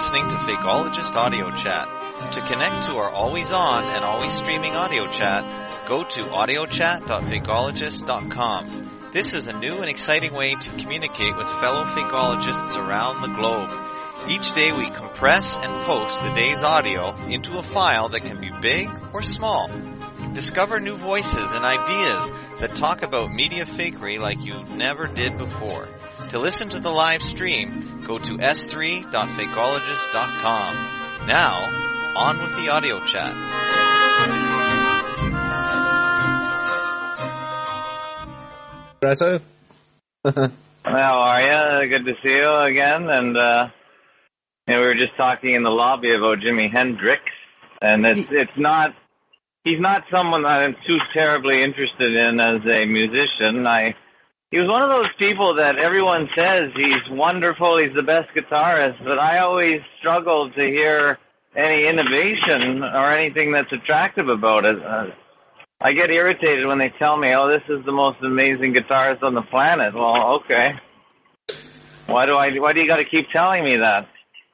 listening to Fakeologist Audio Chat. To connect to our always-on and always-streaming audio chat, go to audiochat.fakeologist.com. This is a new and exciting way to communicate with fellow Fakeologists around the globe. Each day we compress and post the day's audio into a file that can be big or small. Discover new voices and ideas that talk about media fakery like you never did before. To listen to the live stream, go to s3.fakeologist.com. Now, on with the audio chat. Reto? How are you? Good to see you again. And we were just talking in the lobby about Jimi Hendrix, and he's not someone that I'm too terribly interested in as a musician. He was one of those people that everyone says he's wonderful, he's the best guitarist, but I always struggled to hear any innovation or anything that's attractive about it. I get irritated when they tell me, oh, this is the most amazing guitarist on the planet. Well, okay. Why do you got to keep telling me that?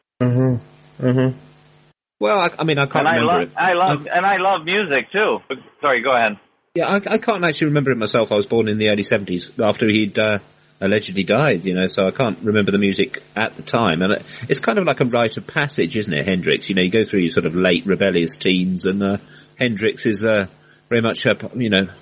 Well, I can't remember it. I love music too. Sorry, go ahead. Yeah, I can't actually remember it myself. I was born in the early 70s after he'd allegedly died, so I can't remember the music at the time. And it's kind of like a rite of passage, isn't it, Hendrix? You go through your sort of late rebellious teens, and Hendrix is very much part of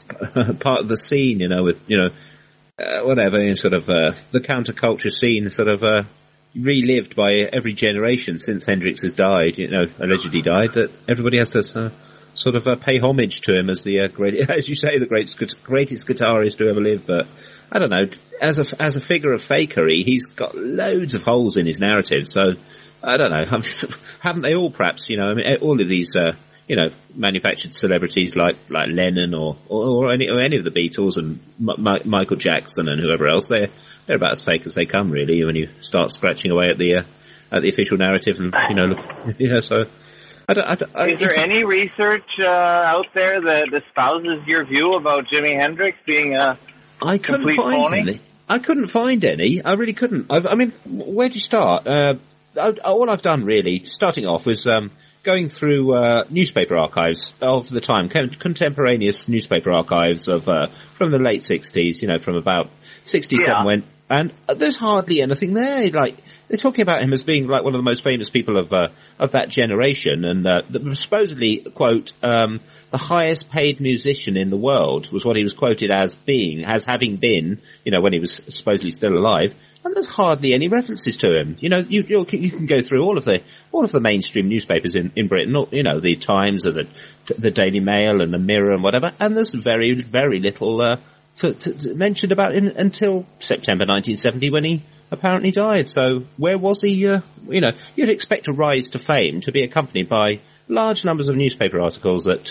the scene, with whatever, sort of the counterculture scene, sort of relived by every generation since Hendrix has died, allegedly died. That everybody has to sort of pay homage to him as the great, as you say, the greatest guitarist to ever live. But I don't know, as a figure of fakery, he's got loads of holes in his narrative. So I don't know, haven't they all? Perhaps all of these manufactured celebrities like Lennon or any of the Beatles and Michael Jackson and whoever else, they're about as fake as they come, really, when you start scratching away at the official narrative and so. Is there any research out there that espouses your view about Jimi Hendrix being a complete phony? I couldn't find any. I really couldn't. Where do you start? All I've done, really, starting off, was going through newspaper archives of the time, contemporaneous newspaper archives of from the late 60s, from about 67 and there's hardly anything there. Like, they're talking about him as being like one of the most famous people of that generation, and supposedly, quote, the highest paid musician in the world was what he was quoted as having been, when he was supposedly still alive. And there's hardly any references to him. You can go through all of the mainstream newspapers in Britain, the Times or the Daily Mail and the Mirror and whatever, and there's very, very little to mentioned about him until September 1970 when he apparently died. So where was he? You'd expect a rise to fame to be accompanied by large numbers of newspaper articles that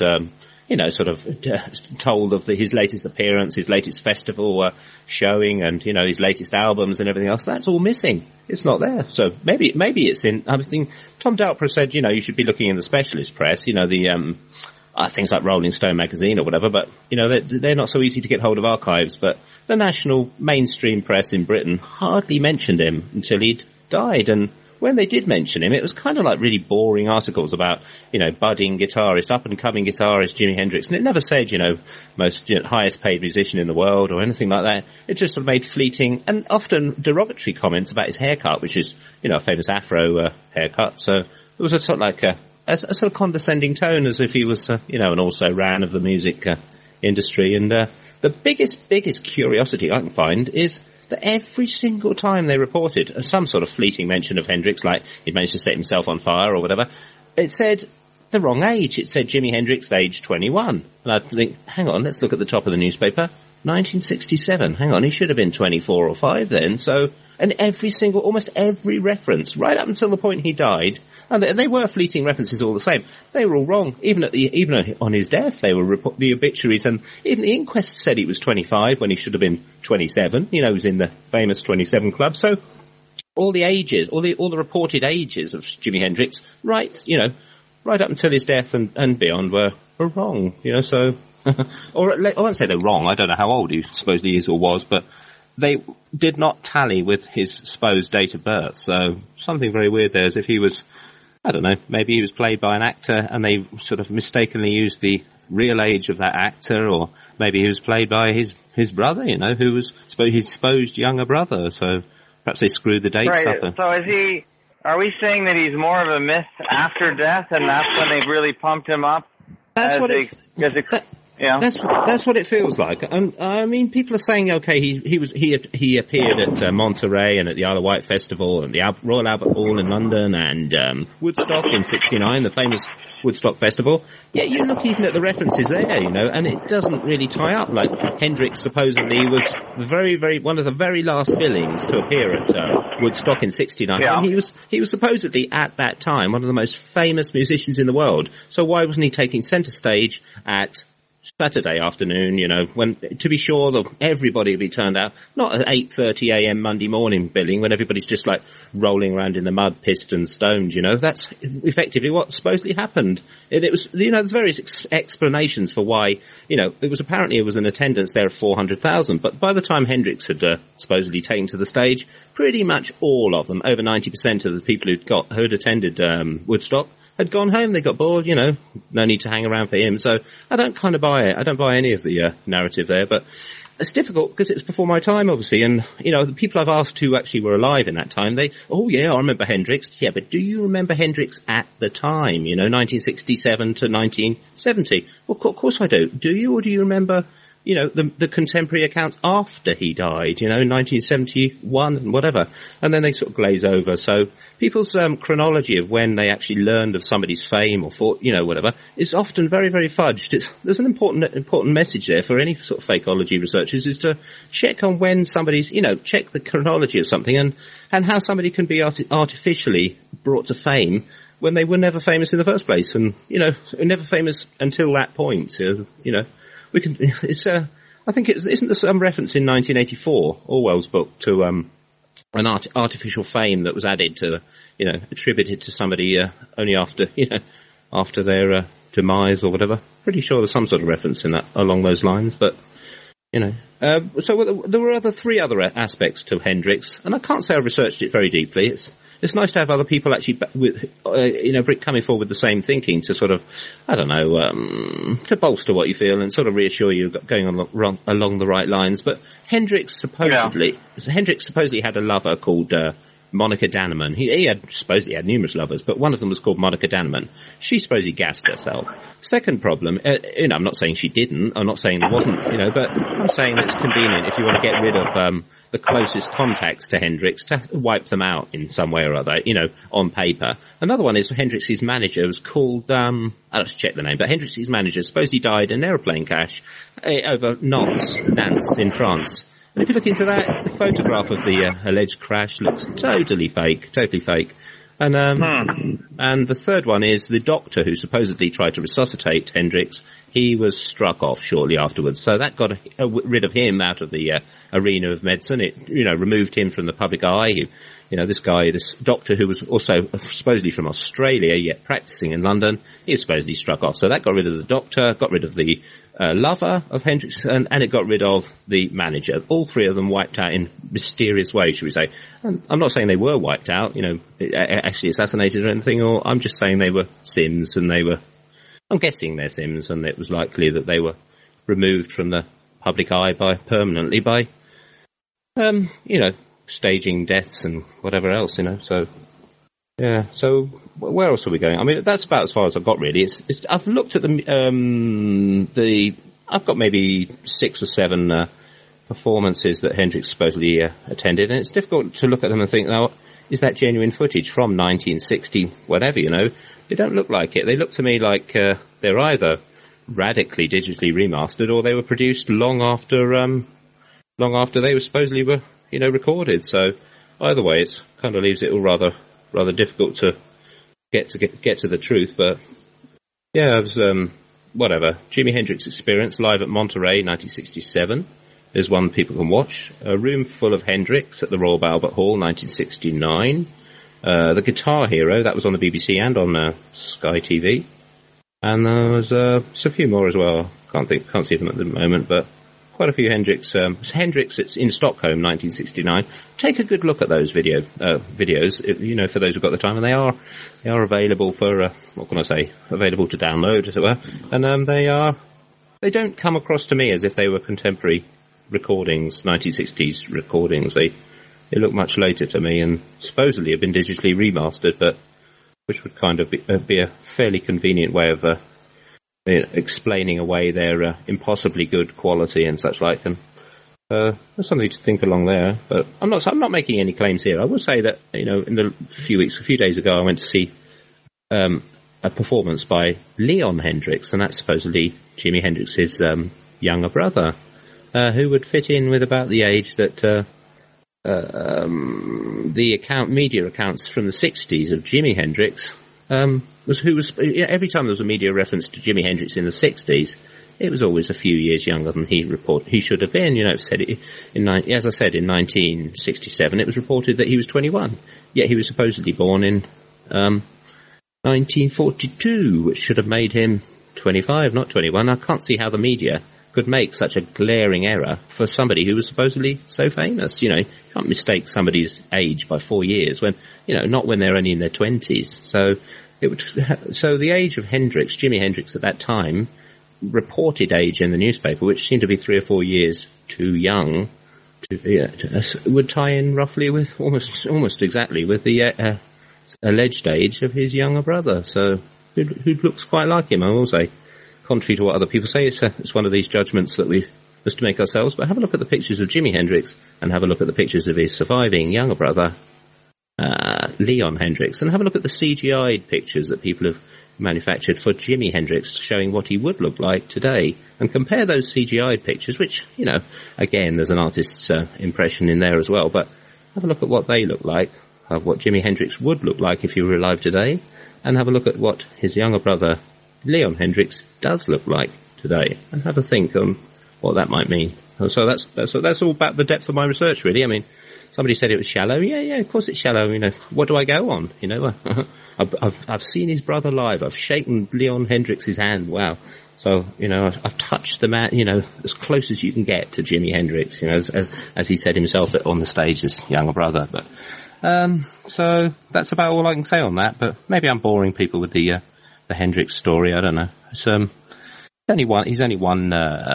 told of his latest appearance, his latest festival showing, and his latest albums and everything else. That's all missing. It's not there. So maybe it's in. I was thinking, Tom Doutper said, you should be looking in the specialist press. Things like Rolling Stone magazine or whatever. But they're not so easy to get hold of archives. But the national mainstream press in Britain hardly mentioned him until he'd died. And when they did mention him, it was kind of like really boring articles about, budding guitarist, up-and-coming guitarist Jimi Hendrix. And it never said, most highest paid musician in the world or anything like that. It just sort of made fleeting and often derogatory comments about his haircut, which is, a famous afro haircut. So it was a sort of like a sort of condescending tone, as if he was, an also-ran of the music industry. And the biggest curiosity I can find is that every single time they reported some sort of fleeting mention of Hendrix, like he'd managed to set himself on fire or whatever, it said the wrong age. It said Jimi Hendrix, age 21. And I think, hang on, let's look at the top of the newspaper. 1967. Hang on, he should have been 24 or 5 then. So, and almost every reference, right up until the point he died, and they were fleeting references all the same. They were all wrong. Even on his death, they were the obituaries, and even the inquest said he was 25 when he should have been 27. He was in the famous 27 club. So all the ages, all the reported ages of Jimi Hendrix, right up until his death and beyond were wrong. So, or I won't say they're wrong. I don't know how old he supposedly is or was, but they did not tally with his supposed date of birth. So something very weird there, as if he was, I don't know, maybe he was played by an actor and they sort of mistakenly used the real age of that actor, or maybe he was played by his brother, you know, who was his supposed younger brother. So perhaps they screwed the dates up. Right. So are we saying that he's more of a myth after death, and that's when they really pumped him up? That's what that's what it feels like. And I mean, people are saying, okay, he appeared at Monterey and at the Isle of Wight Festival and the Royal Albert Hall in London and Woodstock in '69, the famous Woodstock Festival. Yeah, you look even at the references there, you know, and it doesn't really tie up. Like Hendrix supposedly was one of the very last billings to appear at Woodstock in '69. Yeah. And he was supposedly at that time one of the most famous musicians in the world. So why wasn't he taking centre stage at Saturday afternoon, you know, when, to be sure, everybody will be turned out, not at 8:30 a.m. Monday morning billing when everybody's just like rolling around in the mud, pissed and stoned, you know. That's effectively what supposedly happened. It was, you know, there's various explanations for why, you know, it was an attendance there of 400,000, but by the time Hendrix had supposedly taken to the stage, pretty much all of them, over 90% of the people who'd attended Woodstock, had gone home. They got bored, you know, no need to hang around for him. So I don't kind of buy it. I don't buy any of the narrative there, but it's difficult because it's before my time, obviously. And, you know, the people I've asked who actually were alive in that time, oh yeah, I remember Hendrix. Yeah, but do you remember Hendrix at the time, you know, 1967 to 1970? Well, of course I do. Do you, or do you remember, you know, the contemporary accounts after he died, you know, 1971 and whatever. And then they sort of glaze over. So people's chronology of when they actually learned of somebody's fame or thought, you know, whatever, is often very, very fudged. There's an important message there for any sort of fakeology researchers, is to check on when somebody's, you know, check the chronology of something and how somebody can be artificially brought to fame when they were never famous in the first place. And, you know, never famous until that point, you know. I think isn't there some reference in 1984, Orwell's book, to an artificial fame that was added to, you know, attributed to somebody only after, you know, after their demise or whatever. Pretty sure there's some sort of reference in that along those lines, but, you know. So there were three other aspects to Hendrix, and I can't say I've researched it very deeply. It's nice to have other people actually, you know, coming forward with the same thinking to sort of, I don't know, to bolster what you feel and sort of reassure you going along the right lines. But Hendrix supposedly had a lover called Monica Dannemann. He supposedly had numerous lovers, but one of them was called Monica Dannemann. She supposedly gassed herself. Second problem, you know, I'm not saying she didn't. I'm not saying there wasn't, you know, but I'm saying it's convenient if you want to get rid of the closest contacts to Hendrix to wipe them out in some way or other, you know, on paper. Another one is Hendrix's manager was called, I'll have to check the name, but Hendrix's manager supposedly died in an aeroplane crash over Nantes in France. And if you look into that, the photograph of the alleged crash looks totally fake. And the third one is the doctor who supposedly tried to resuscitate Hendrix. He was struck off shortly afterwards. So that got rid of him out of the arena of medicine. It, you know, removed him from the public eye. You know, this doctor who was also supposedly from Australia, yet practicing in London, he was supposedly struck off. So that got rid of the doctor, got rid of the lover of Hendrix, and it got rid of the manager. All three of them wiped out in mysterious ways, should we say. And I'm not saying they were wiped out, you know, actually assassinated or anything, or I'm just saying they were Sims, and I'm guessing they're Sims, and it was likely that they were removed from the public eye permanently by, you know, staging deaths and whatever else, you know, so... Yeah, so where else are we going? I mean, that's about as far as I've got, really. I've looked at I've got maybe 6 or 7 performances that Hendrix supposedly attended, and it's difficult to look at them and think, now, is that genuine footage from 1960, whatever, you know? They don't look like it. They look to me like they're either radically digitally remastered or they were produced long after they were supposedly you know, recorded. So either way, it kind of leaves it all rather difficult to get to the truth, but yeah, it was whatever. Jimi Hendrix Experience live at Monterey, 1967. There's one people can watch. A Room Full of Hendrix at the Royal Albert Hall, 1969. The Guitar Hero, that was on the BBC and on Sky TV. And there was a few more as well. Can't see them at the moment, but quite a few Hendrix. Hendrix, it's in Stockholm, 1969. Take a good look at those videos, for those who've got the time, and they are available for, what can I say, available to download, as it were. And they don't come across to me as if they were contemporary recordings, 1960s recordings. They look much later to me, and supposedly have been digitally remastered, but which would kind of be a fairly convenient way of explaining away their impossibly good quality and such like. And there's something to think along there. But I'm not making any claims here. I will say that in a few days ago, I went to see a performance by Leon Hendrix, and that's supposedly Jimi Hendrix's younger brother, who would fit in with about the age that the media accounts from the 60s of Jimi Hendrix every time there was a media reference to Jimi Hendrix in the 60s, it was always a few years younger than he should have been. Said it as I said, in 1967, it was reported that he was 21, yet he was supposedly born in 1942, which should have made him 25, not 21. I can't see how the media could make such a glaring error for somebody who was supposedly so famous. You can't mistake somebody's age by 4 years when, not when they're only in their 20s. So the age of Hendrix, Jimi Hendrix at that time, reported age in the newspaper, which seemed to be 3 or 4 years too young, would tie in roughly with almost exactly with the alleged age of his younger brother. So who looks quite like him, I will say. Contrary to what other people say, it's one of these judgments that we must make ourselves. But have a look at the pictures of Jimi Hendrix and have a look at the pictures of his surviving younger brother, Leon Hendrix, and have a look at the CGI pictures that people have manufactured for Jimi Hendrix, showing what he would look like today, and compare those CGI pictures, which, again, there's an artist's impression in there as well, but have a look at what they look like, of what Jimi Hendrix would look like if he were alive today, and have a look at what his younger brother Leon Hendrix does look like today, and have a think on what that might mean. So that's all about the depth of my research, really. I mean, somebody said it was shallow. Yeah, of course it's shallow. What do I go on? I've seen his brother live. I've shaken Leon Hendrix's hand. Wow. So, I've touched the man, as close as you can get to Jimi Hendrix, as he said himself on the stage, his younger brother. But, so that's about all I can say on that. But maybe I'm boring people with the Hendrix story. I don't know. It's, he's only one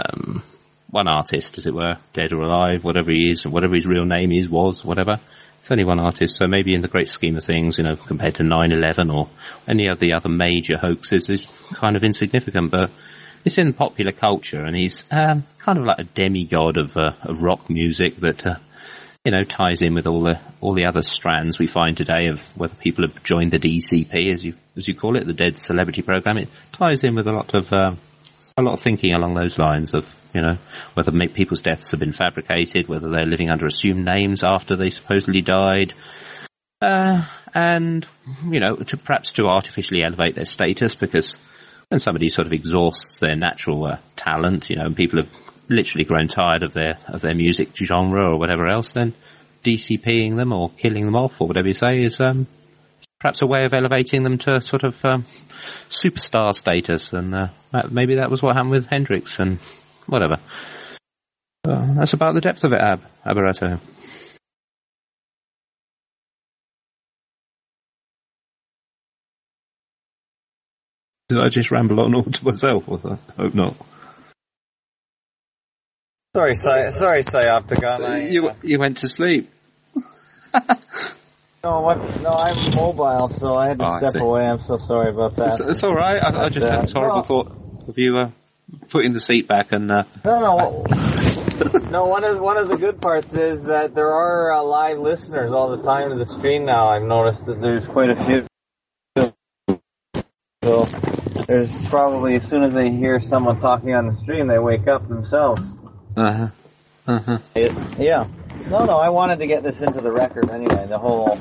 artist, as it were, dead or alive, whatever he is, whatever his real name was, whatever. It's only one artist, so maybe in the great scheme of things, compared to 9/11 or any of the other major hoaxes, is kind of insignificant, but it's in popular culture, and he's kind of like a demigod of rock music that ties in with all the other strands we find today of whether people have joined the DCP, as you call it, the Dead Celebrity Program. It ties in with a lot of thinking along those lines of, whether people's deaths have been fabricated, whether they're living under assumed names after they supposedly died, and, to artificially elevate their status, because when somebody sort of exhausts their natural talent, and people have literally grown tired of their music genre or whatever else, then DCPing them or killing them off or whatever you say is perhaps a way of elevating them to sort of superstar status, and maybe that was what happened with Hendrix and whatever. That's about the depth of it, Aberrato. Did I just ramble on all to myself? I hope not. Sorry, Psyopticon. You went to sleep. No, I'm mobile, so I had to step away. I'm so sorry about that. It's all right. I just had this horrible thought of you putting the seat back and. No. No, one of the good parts is that there are live listeners all the time to the stream now. I've noticed that there's quite a few. So there's probably, as soon as they hear someone talking on the stream, they wake up themselves. Yeah. No, I wanted to get this into the record anyway. The whole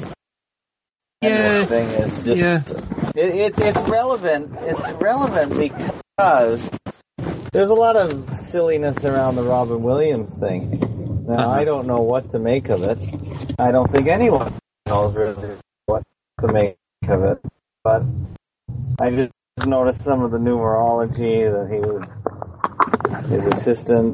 thing is just it's relevant. It's relevant because there's a lot of silliness around the Robin Williams thing. Now, I don't know what to make of it. I don't think anyone knows really what to make of it. But I just noticed some of the numerology that his assistant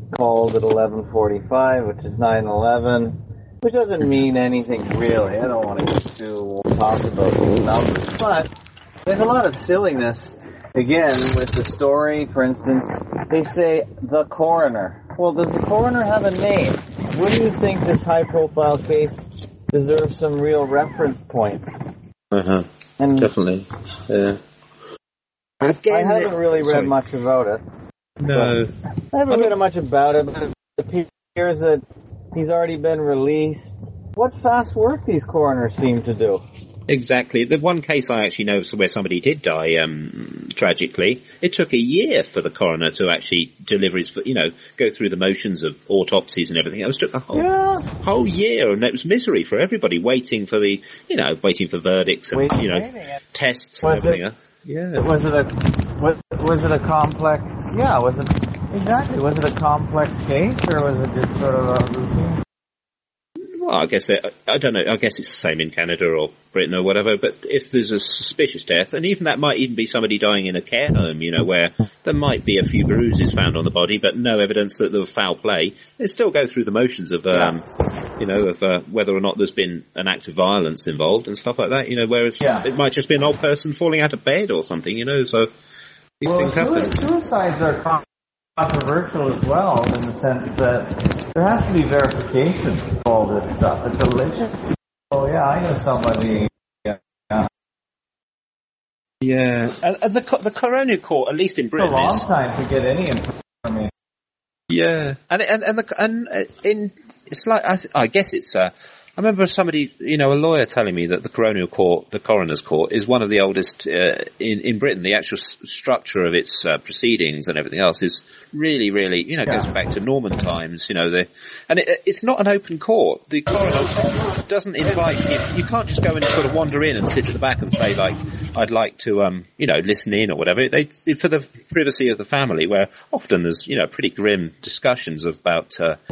called at 11:45, which is 9/11, which doesn't mean anything really. I don't want to get too talk about these numbers, but there's a lot of silliness. Again, with the story, for instance, they say the coroner. Well, does the coroner have a name? Wouldn't you think this high-profile case deserves some real reference points? And definitely. Yeah. Again, I haven't really read much about it. No. I haven't read much about it, but it appears that he's already been released. What fast work these coroners seem to do. Exactly. The one case I actually know where somebody did die, tragically, it took a year for the coroner to actually deliver his, go through the motions of autopsies and everything. It took a whole year, and it was misery for everybody waiting for waiting for verdicts and, tests and everything. Was it a complex? Yeah, was it a complex case, or was it just sort of a routine? Well, I guess I don't know. I guess it's the same in Canada or Britain or whatever. But if there's a suspicious death, and even that might even be somebody dying in a care home, where there might be a few bruises found on the body, but no evidence that there was foul play, they still go through the motions of, whether or not there's been an act of violence involved and stuff like that. Whereas it might just be an old person falling out of bed or something. So these things happen. Suicides are controversial as well, in the sense that there has to be verification of all this stuff. It's religion. Oh yeah, I know somebody. Yeah, and the coroner court, at least in Britain, it's a long time to get any information. Yeah, it's like I guess it's. I remember somebody, a lawyer telling me that the coroner's court, is one of the oldest in Britain. The actual structure of its proceedings and everything else is really, really, goes back to Norman times. It's not an open court. The coroner doesn't invite you. You can't just go and sort of wander in and sit at the back and say, like, I'd like to, listen in or whatever. For the privacy of the family, where often there's, pretty grim discussions about,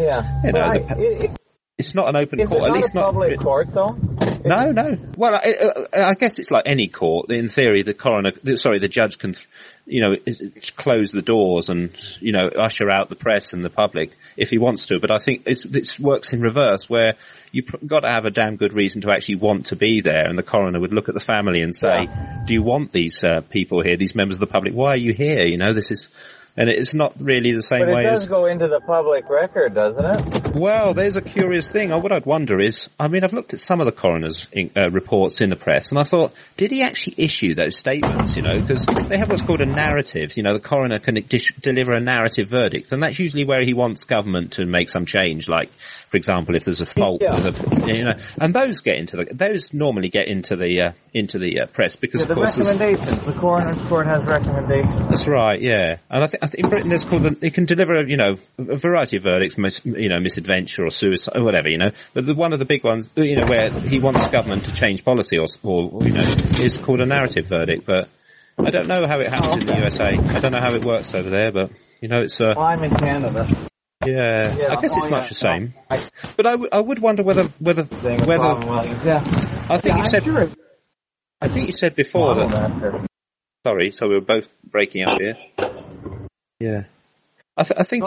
it's not an open court. At least not a public court, though. No. Well, I guess it's like any court. In theory, the judge can, close the doors and, usher out the press and the public if he wants to. But I think it works in reverse, where you've got to have a damn good reason to actually want to be there. And the coroner would look at the family and say, do you want these people here, these members of the public? Why are you here? This is... And it's not really the same way as... But it does go into the public record, doesn't it? Well, there's a curious thing. What I'd wonder is, I've looked at some of the coroner's reports in the press, and I thought, did he actually issue those statements, Because they have what's called a narrative. The coroner can deliver a narrative verdict, and that's usually where he wants government to make some change, like, for example, if there's a fault, and those normally get into the press, because of course... recommendations. The coroner's court has recommendations. That's right, yeah. And I think in Britain there's it can deliver, a variety of verdicts, misadventure or suicide or whatever, But one of the big ones, where he wants government to change policy or is called a narrative verdict. But I don't know how it happens in the USA. I don't know how it works over there, but, it's... Well, I'm in Canada. Yeah, I guess it's much the same. But I would wonder whether I think you said before that... Sorry, so we were both breaking up here. Yeah, I think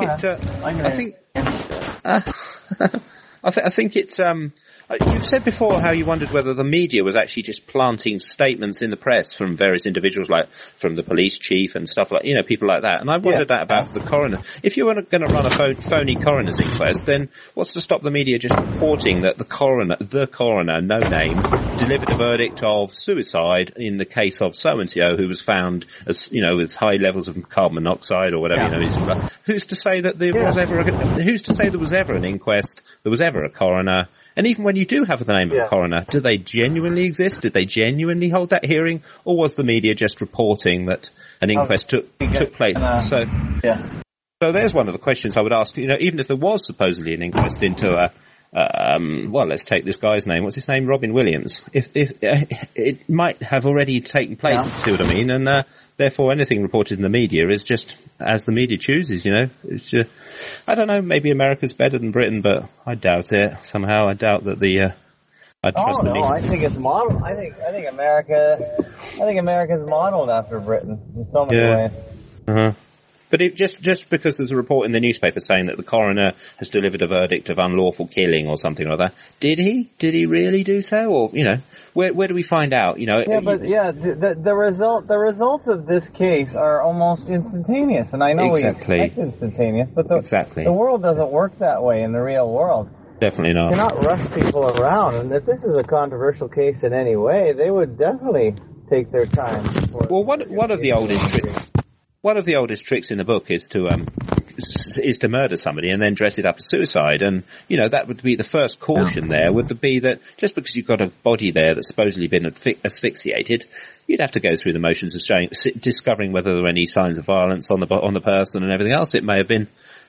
it's. You've said before how you wondered whether the media was actually just planting statements in the press from various individuals, like from the police chief and stuff like, people like that. And I wondered that about the coroner. If you were going to run a phony coroner's inquest, then what's to stop the media just reporting that the coroner, no name, delivered a verdict of suicide in the case of so-and-so who was found as, with high levels of carbon monoxide or whatever, who's to say that who's to say there was ever an inquest, there was ever a coroner? And even when you do have the name of a coroner, do they genuinely exist? Did they genuinely hold that hearing? Or was the media just reporting that an inquest took place? So there's one of the questions I would ask, even if there was supposedly an inquest into let's take this guy's name. What's his name? Robin Williams. If it might have already taken place, see what I mean? And therefore anything reported in the media is just as the media chooses, It's just, I don't know, maybe America's better than Britain, but I doubt it. Somehow I doubt that I trust the media. I think it's modeled. I think America's modeled after Britain in so many ways. But just because there's a report in the newspaper saying that the coroner has delivered a verdict of unlawful killing or something or other, did he? Did he really do so? Or, where do we find out? The results of this case are almost instantaneous, and I know exactly. We expect instantaneous, but exactly. The world doesn't work that way in the real world. Definitely not. You cannot rush people around, and if this is a controversial case in any way, they would definitely take their time. Well, one of the oldest tricks in the book is to murder somebody and then dress it up as suicide, and that would be the first caution. There would be that just because you've got a body there that's supposedly been asphyxiated, you'd have to go through the motions of discovering whether there were any signs of violence on the person and everything else. It may have been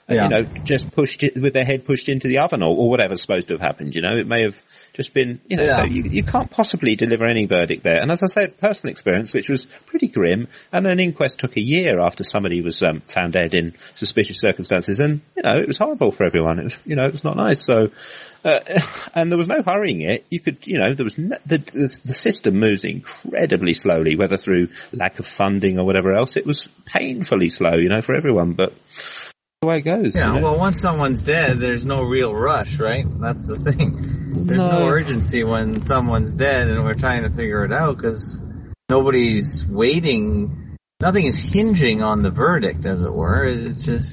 just pushed it with their head pushed into the oven or whatever's supposed to have happened. It may have just been, so you can't possibly deliver any verdict there. And as I said, personal experience, which was pretty grim, and an inquest took a year after somebody was found dead in suspicious circumstances, and, it was horrible for everyone. It was, it was not nice. So, and there was no hurrying it. You could, there was the system moves incredibly slowly, whether through lack of funding or whatever else. It was painfully slow, for everyone, but the way it goes. Yeah, well, once someone's dead, there's no real rush, right? That's the thing. There's no urgency when someone's dead and we're trying to figure it out because nobody's waiting. Nothing is hinging on the verdict, as it were. It's just...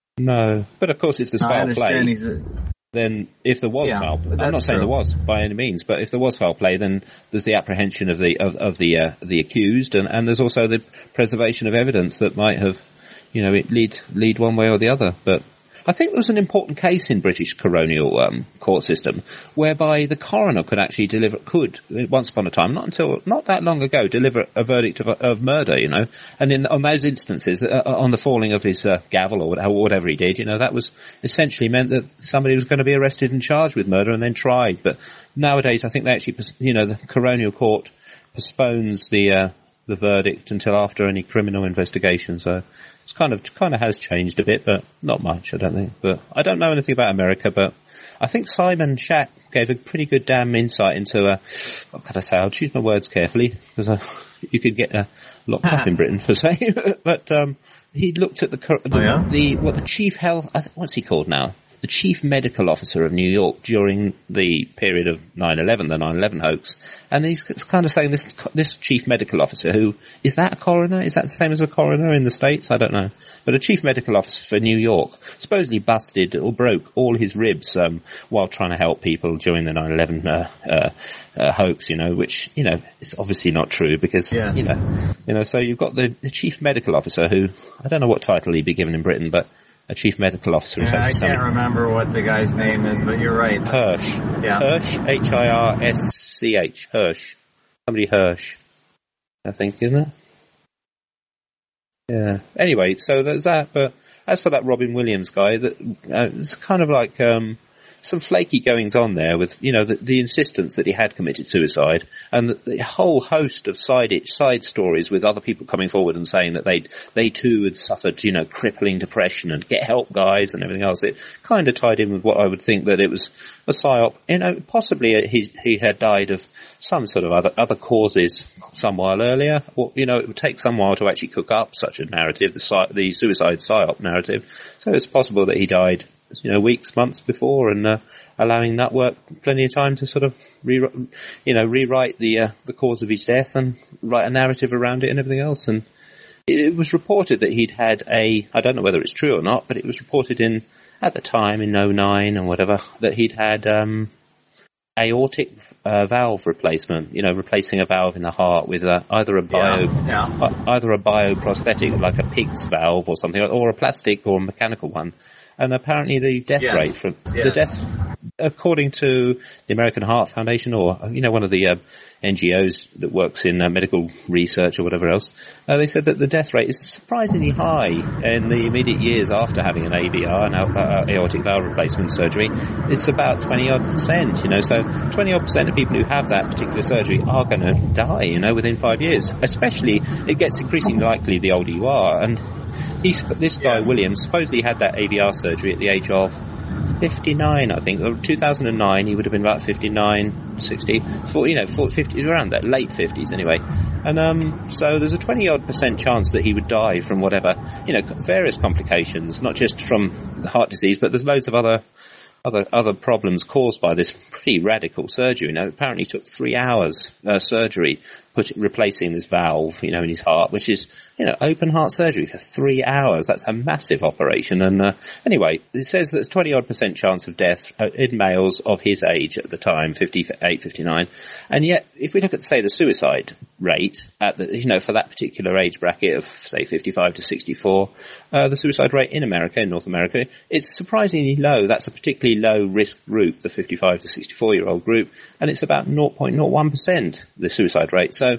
No. But of course, if there's foul play, then if there was foul play, I'm not saying there was by any means, but if there was foul play, then there's the apprehension of the accused, and there's also the preservation of evidence that might have, it lead one way or the other. But I think there was an important case in British coronial court system whereby the coroner could actually once upon a time, not that long ago, deliver a verdict of murder, and on those instances, on the falling of his gavel or whatever he did, that was essentially meant that somebody was going to be arrested and charged with murder and then tried. But nowadays, I think they actually, the coronial court postpones the verdict until after any criminal investigation. So it's kind of has changed a bit, but not much, I don't think. But I don't know anything about America, but I think Simon Schack gave a pretty good damn insight into what can I say? I'll choose my words carefully because you could get locked up in Britain for saying. But he looked at the chief health. What's he called now? The chief medical officer of New York during the period of 9/11, the 9/11 hoax, and he's kind of saying this chief medical officer, who is that a coroner? Is that the same as a coroner in the States? I don't know, but a chief medical officer for New York supposedly busted or broke all his ribs while trying to help people during the 9/11 hoax. Which is obviously not true because so you've got the chief medical officer who I don't know what title he'd be given in Britain, but a chief medical officer. I can't remember what the guy's name is, but you're right. Hirsch. Yeah. Hirsch, Hirsch. Hirsch. Somebody Hirsch, I think, isn't it? Yeah. Anyway, so there's that. But as for that Robin Williams guy, it's kind of like some flaky goings on there with, the insistence that he had committed suicide and the whole host of side stories with other people coming forward and saying that they too had suffered, crippling depression and get help guys and everything else. It kind of tied in with what I would think that it was a psyop. Possibly he had died of some sort of other causes some while earlier, or, it would take some while to actually cook up such a narrative, the suicide psyop narrative. So it's possible that he died weeks, months before, and allowing that work plenty of time to sort of rewrite the cause of his death and write a narrative around it and everything else. And it was reported that he'd had I don't know whether it's true or not, but it was reported at the time in 2009 or whatever, that he'd had aortic valve replacement, replacing a valve in the heart with either a bioprosthetic, like a pig's valve or something, or a plastic or a mechanical one. And apparently the death rate according to the American Heart Foundation, or one of the NGOs that works in medical research or whatever else, they said that the death rate is surprisingly high in the immediate years after having an AVR, an aortic valve replacement surgery. It's about 20-odd%, so 20-odd% of people who have that particular surgery are going to die, within 5 years. Especially, it gets increasingly likely the older you are. And this guy, Williams, supposedly had that AVR surgery at the age of 59, I think. 2009, he would have been about 59, 60, 40, 50, around that, late 50s anyway. And so there's a 20-odd% chance that he would die from whatever, various complications, not just from heart disease, but there's loads of other problems caused by this pretty radical surgery. Apparently took 3 hours surgery, replacing this valve, in his heart, which is, open heart surgery for 3 hours. That's a massive operation. And anyway, it says that there's 20-odd% chance of death in males of his age at the time, 58, 59. And yet, if we look at, say, the suicide rate at the, for that particular age bracket of, say, 55 to 64, the suicide rate in America, in North America, it's surprisingly low. That's a particularly low risk group, the 55 to 64-year-old group, and it's about 0.01%, the suicide rate. So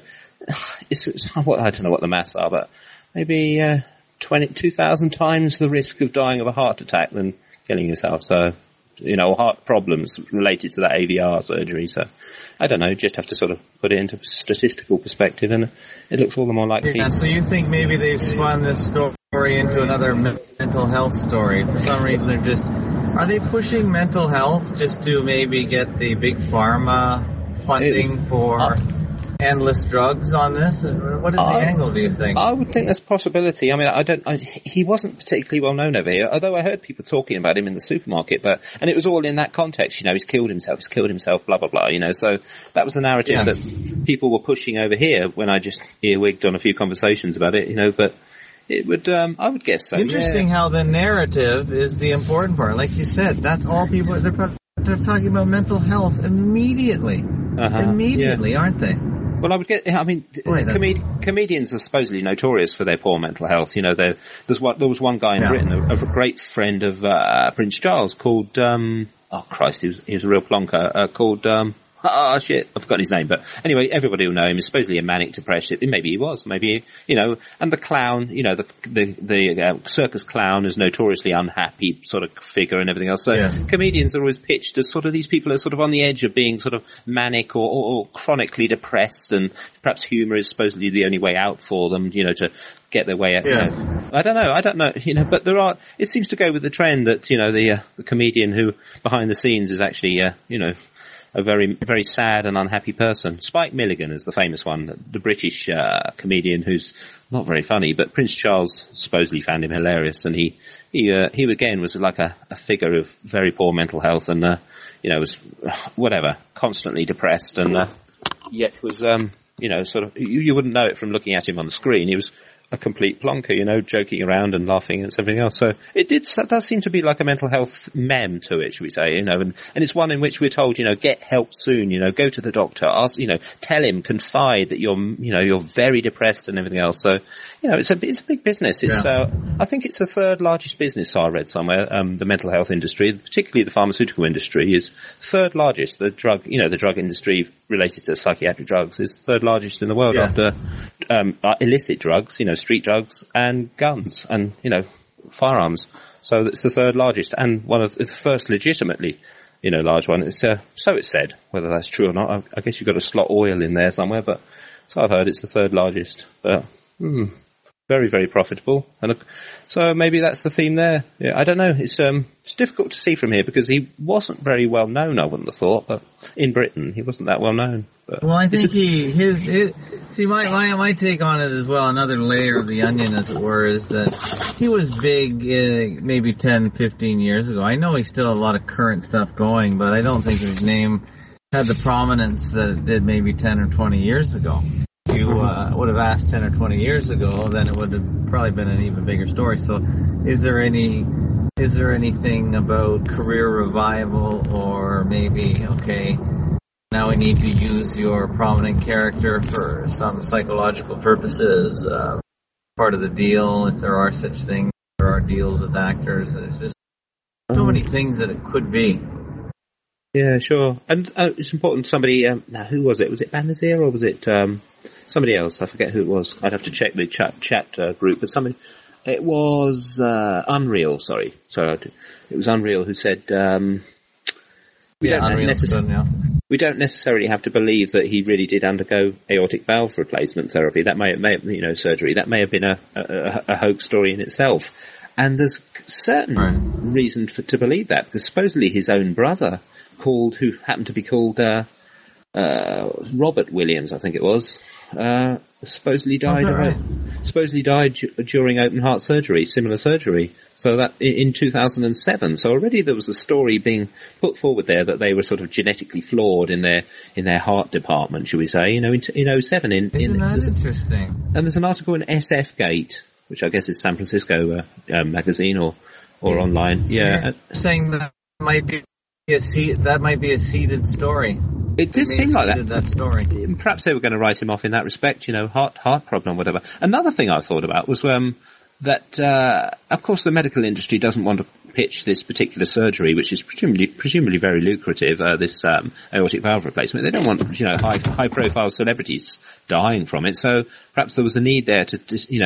I don't know what the maths are, but maybe 2,000 times the risk of dying of a heart attack than killing yourself. So, heart problems related to that AVR surgery. So, I don't know, just have to sort of put it into statistical perspective, and it looks all the more likely. Yeah, so you think maybe they've spun this story into another mental health story. For some reason are they pushing mental health just to maybe get the big pharma funding for endless drugs on this? What is the angle, do you think? I would think there's a possibility. I mean, he wasn't particularly well known over here, although I heard people talking about him in the supermarket, and it was all in that context, he's killed himself, blah, blah, blah, so that was the narrative that people were pushing over here when I just earwigged on a few conversations about it, but it would, I would guess so. Interesting how the narrative is the important part. Like you said, that's all people, they're talking about mental health immediately. Immediately, aren't they? Well, I would get. Comedians are supposedly notorious for their poor mental health. There was one guy in Britain, a great friend of Prince Charles, called. He was a real plonker. Called. I've forgotten his name, but anyway, everybody will know him. He's supposedly a manic depressive. Maybe he was, and the clown, the circus clown is notoriously unhappy sort of figure and everything else. So comedians are always pitched as sort of these people are sort of on the edge of being sort of manic or chronically depressed, and perhaps humor is supposedly the only way out for them, to get their way out. Yes. I don't know, but it seems to go with the trend that, the comedian who behind the scenes is actually, a very, very sad and unhappy person. Spike Milligan is the famous one, the British comedian who's not very funny, but Prince Charles supposedly found him hilarious, and he again was like a figure of very poor mental health, and was constantly depressed, and yet was sort of you wouldn't know it from looking at him on the screen. He was a complete plonker, joking around and laughing and everything else. So it does seem to be like a mental health meme to it, should we say, and it's one in which we're told, get help soon, go to the doctor, ask, tell him, confide that you're very depressed and everything else. So, it's a big business. It's, I think it's the third largest business I read somewhere, the mental health industry, particularly the pharmaceutical industry is third largest. The drug industry related to psychiatric drugs is third largest in the world after, illicit drugs, street drugs and guns and, firearms. So it's the third largest and one of the first legitimately, large one. It's, so it's said. Whether that's true or not, I guess you've got to slot oil in there somewhere, but so I've heard it's the third largest. But, very, very profitable. And so maybe that's the theme there. Yeah, I don't know. It's difficult to see from here because he wasn't very well known, I wouldn't have thought, but in Britain he wasn't that well known. But well, I think my take on it as well, another layer of the onion as it were, is that he was big maybe 10, 15 years ago. I know he's still a lot of current stuff going, but I don't think his name had the prominence that it did maybe 10 or 20 years ago. If you would have asked 10 or 20 years ago, then it would have probably been an even bigger story. So is there anything about career revival, or maybe, okay, now we need to use your prominent character for some psychological purposes, part of the deal, if there are such things, there are deals with actors, there's just so many things that it could be. Yeah, sure. And it's important somebody, now who was it? Was it Banazir or was it somebody else? I forget who it was. I'd have to check the chat group, but somebody, it was Unreal, sorry. It was Unreal who said, we don't necessarily have to believe that he really did undergo aortic valve replacement therapy. That may have, surgery. That may have been a hoax story in itself. And there's certain reason to believe that, because supposedly his own brother who happened to be called Robert Williams, I think it was, supposedly died. Supposedly died during open heart surgery, similar surgery. So that in 2007. So already there was a story being put forward there that they were sort of genetically flawed in their heart department, shall we say? In 07. Isn't that interesting? And there's an article in SF Gate, which I guess is San Francisco magazine or online. Yeah, saying that might be a seeded story. It did seem like that story. Perhaps they were going to write him off in that respect, heart problem, whatever. Another thing I thought about was that, of course, the medical industry doesn't want to pitch this particular surgery, which is presumably very lucrative, this aortic valve replacement. They don't want, high-profile celebrities dying from it. So perhaps there was a need there to,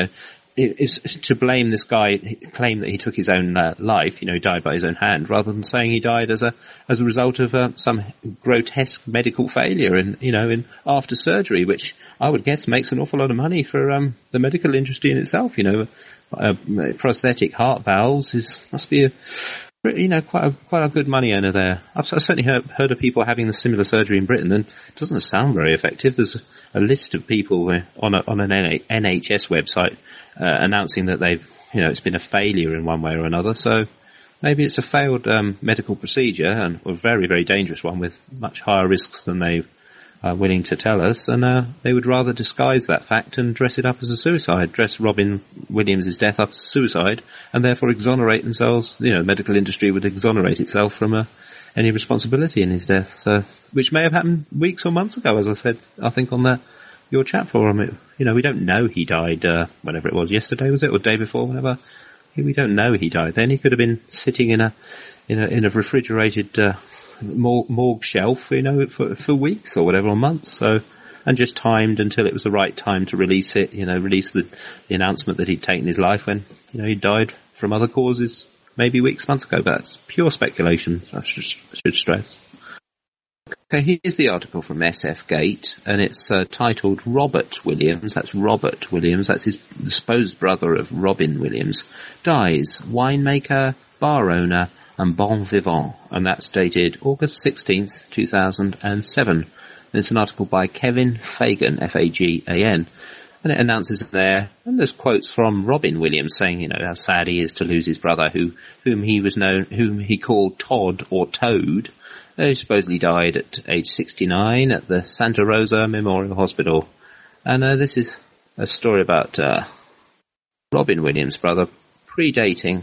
to blame this guy, claim that he took his own life, he died by his own hand, rather than saying he died as a result of some grotesque medical failure in after surgery, which I would guess makes an awful lot of money for the medical industry in itself. Prosthetic heart valves must be quite a good money earner there. I've certainly heard of people having the similar surgery in Britain, and it doesn't sound very effective. There's a list of people on an NHS website announcing that it's been a failure in one way or another. So maybe it's a failed medical procedure, and a very, very dangerous one with much higher risks than they are willing to tell us, and they would rather disguise that fact and dress it up as a suicide, dress Robin Williams' death up as suicide, and therefore exonerate themselves. The medical industry would exonerate itself from any responsibility in his death, which may have happened weeks or months ago, as I said, I think, on your chat forum. We don't know he died, whenever it was, yesterday, was it, or day before, whenever. We don't know he died then. He could have been sitting in a refrigerated, morgue shelf, for weeks or whatever, or months, and just timed until it was the right time to release it, release the announcement that he'd taken his life when, he died from other causes, maybe weeks, months ago, but that's pure speculation, I should stress. Okay, here's the article from SF Gate, and it's titled Robert Williams. That's Robert Williams. That's his supposed brother of Robin Williams. Dies. Winemaker, bar owner, and bon vivant. And that's dated August 16th, 2007. And it's an article by Kevin Fagan, Fagan. And it announces there, and there's quotes from Robin Williams saying, how sad he is to lose his brother, whom he called Todd or Toad. He supposedly died at age 69 at the Santa Rosa Memorial Hospital. And this is a story about Robin Williams' brother apparently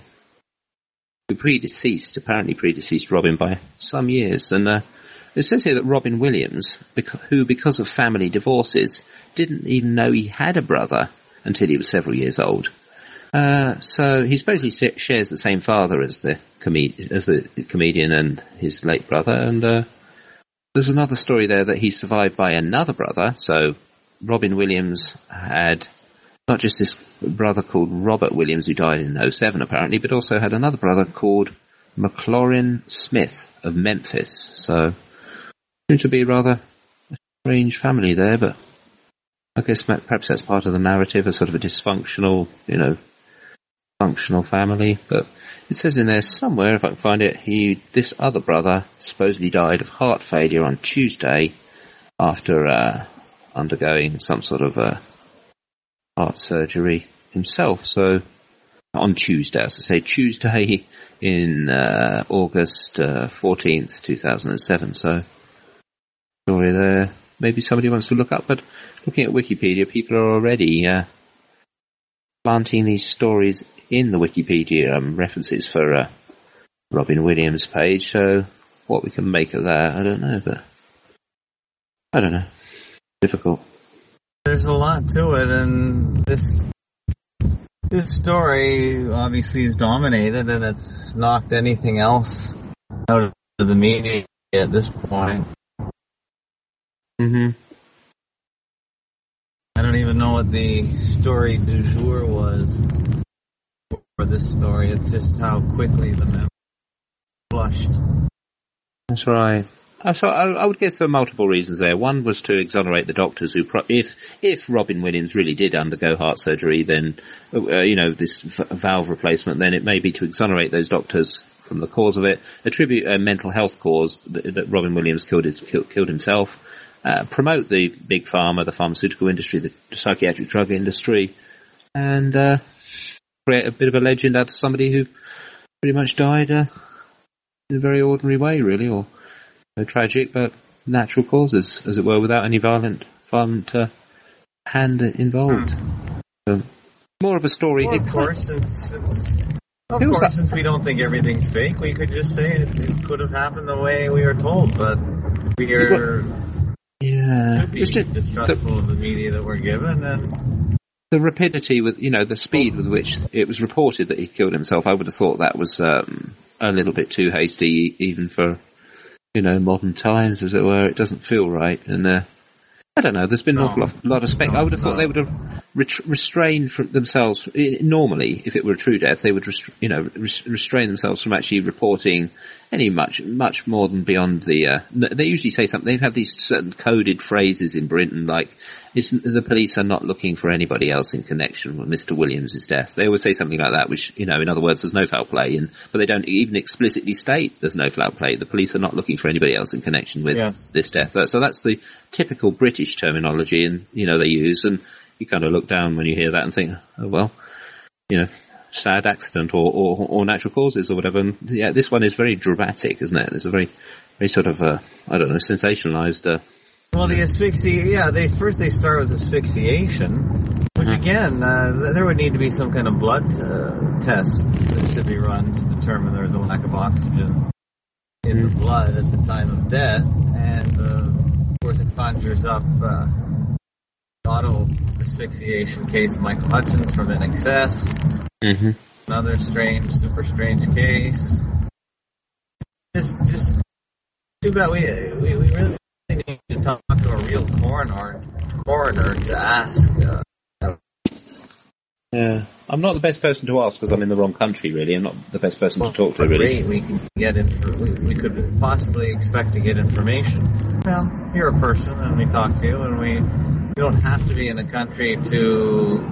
predeceased Robin by some years. And it says here that Robin Williams, who because of family divorces didn't even know he had a brother until he was several years old. So he supposedly shares the same father as the comedian and his late brother. And there's another story there that he's survived by another brother. So Robin Williams had not just this brother called Robert Williams, who died in 07 apparently, but also had another brother called McLaurin Smith of Memphis. So seems to be rather a strange family there, but I guess perhaps that's part of the narrative, a sort of a dysfunctional, functional family. But it says in there somewhere, if I can find it, this other brother supposedly died of heart failure on Tuesday after undergoing some sort of heart surgery himself. So on Tuesday, as I say, Tuesday in August 14th, 2007. So story there. Maybe somebody wants to look up, but looking at Wikipedia, people are already planting these stories in the Wikipedia references for Robin Williams' page. So what we can make of that, I don't know. Difficult. There's a lot to it, and this story obviously is dominated, and it's knocked anything else out of the media at this point. Mm-hmm. I don't even know what the story du jour was for this story. It's just how quickly the memory flushed. That's right. So I would guess there are multiple reasons there. One was to exonerate the doctors who, if Robin Williams really did undergo heart surgery, then, this valve replacement, then it may be to exonerate those doctors from the cause of it, attribute a mental health cause that Robin Williams killed himself, promote the big pharma, the pharmaceutical industry, the psychiatric drug industry, and create a bit of a legend out of somebody who pretty much died in a very ordinary way, really, or tragic, but natural causes, as it were, without any violent hand involved. So, more of a story. Well, of course, since we don't think everything's fake, we could just say it could have happened the way we were told, but we are distrustful of the media that we're given, and the rapidity with, the speed with which it was reported that he killed himself, I would have thought that was a little bit too hasty, even for, modern times, as it were. It doesn't feel right, and I don't know, there's been an awful lot of spec. I would have thought they would have restrained themselves. Normally, if it were a true death, they would restrain themselves from actually reporting any much more than beyond the... they usually say something. They have these certain coded phrases in Britain, like, the police are not looking for anybody else in connection with Mr. Williams' death. They always say something like that, which, in other words, there's no foul play, but they don't even explicitly state there's no foul play. The police are not looking for anybody else in connection with this death. So that's the typical British terminology, and, they use, and you kind of look down when you hear that and think, oh, well, sad accident or natural causes or whatever. And this one is very dramatic, isn't it? It's a very, very sort of, sensationalized, well, the asphyxia, they start with asphyxiation, which again, there would need to be some kind of blood test that should be run to determine there's a lack of oxygen in the blood at the time of death, and of course it conjures up auto asphyxiation case of Michael Hutchins from INXS. Another super strange case. Just too bad we really need to talk to a real coroner to ask. Yeah, I'm not the best person to ask because I'm in the wrong country. Really, I'm not the best person to talk to. Really, we can get we could possibly expect to get information. Well, you're a person, and we talk to you, and we don't have to be in a country to.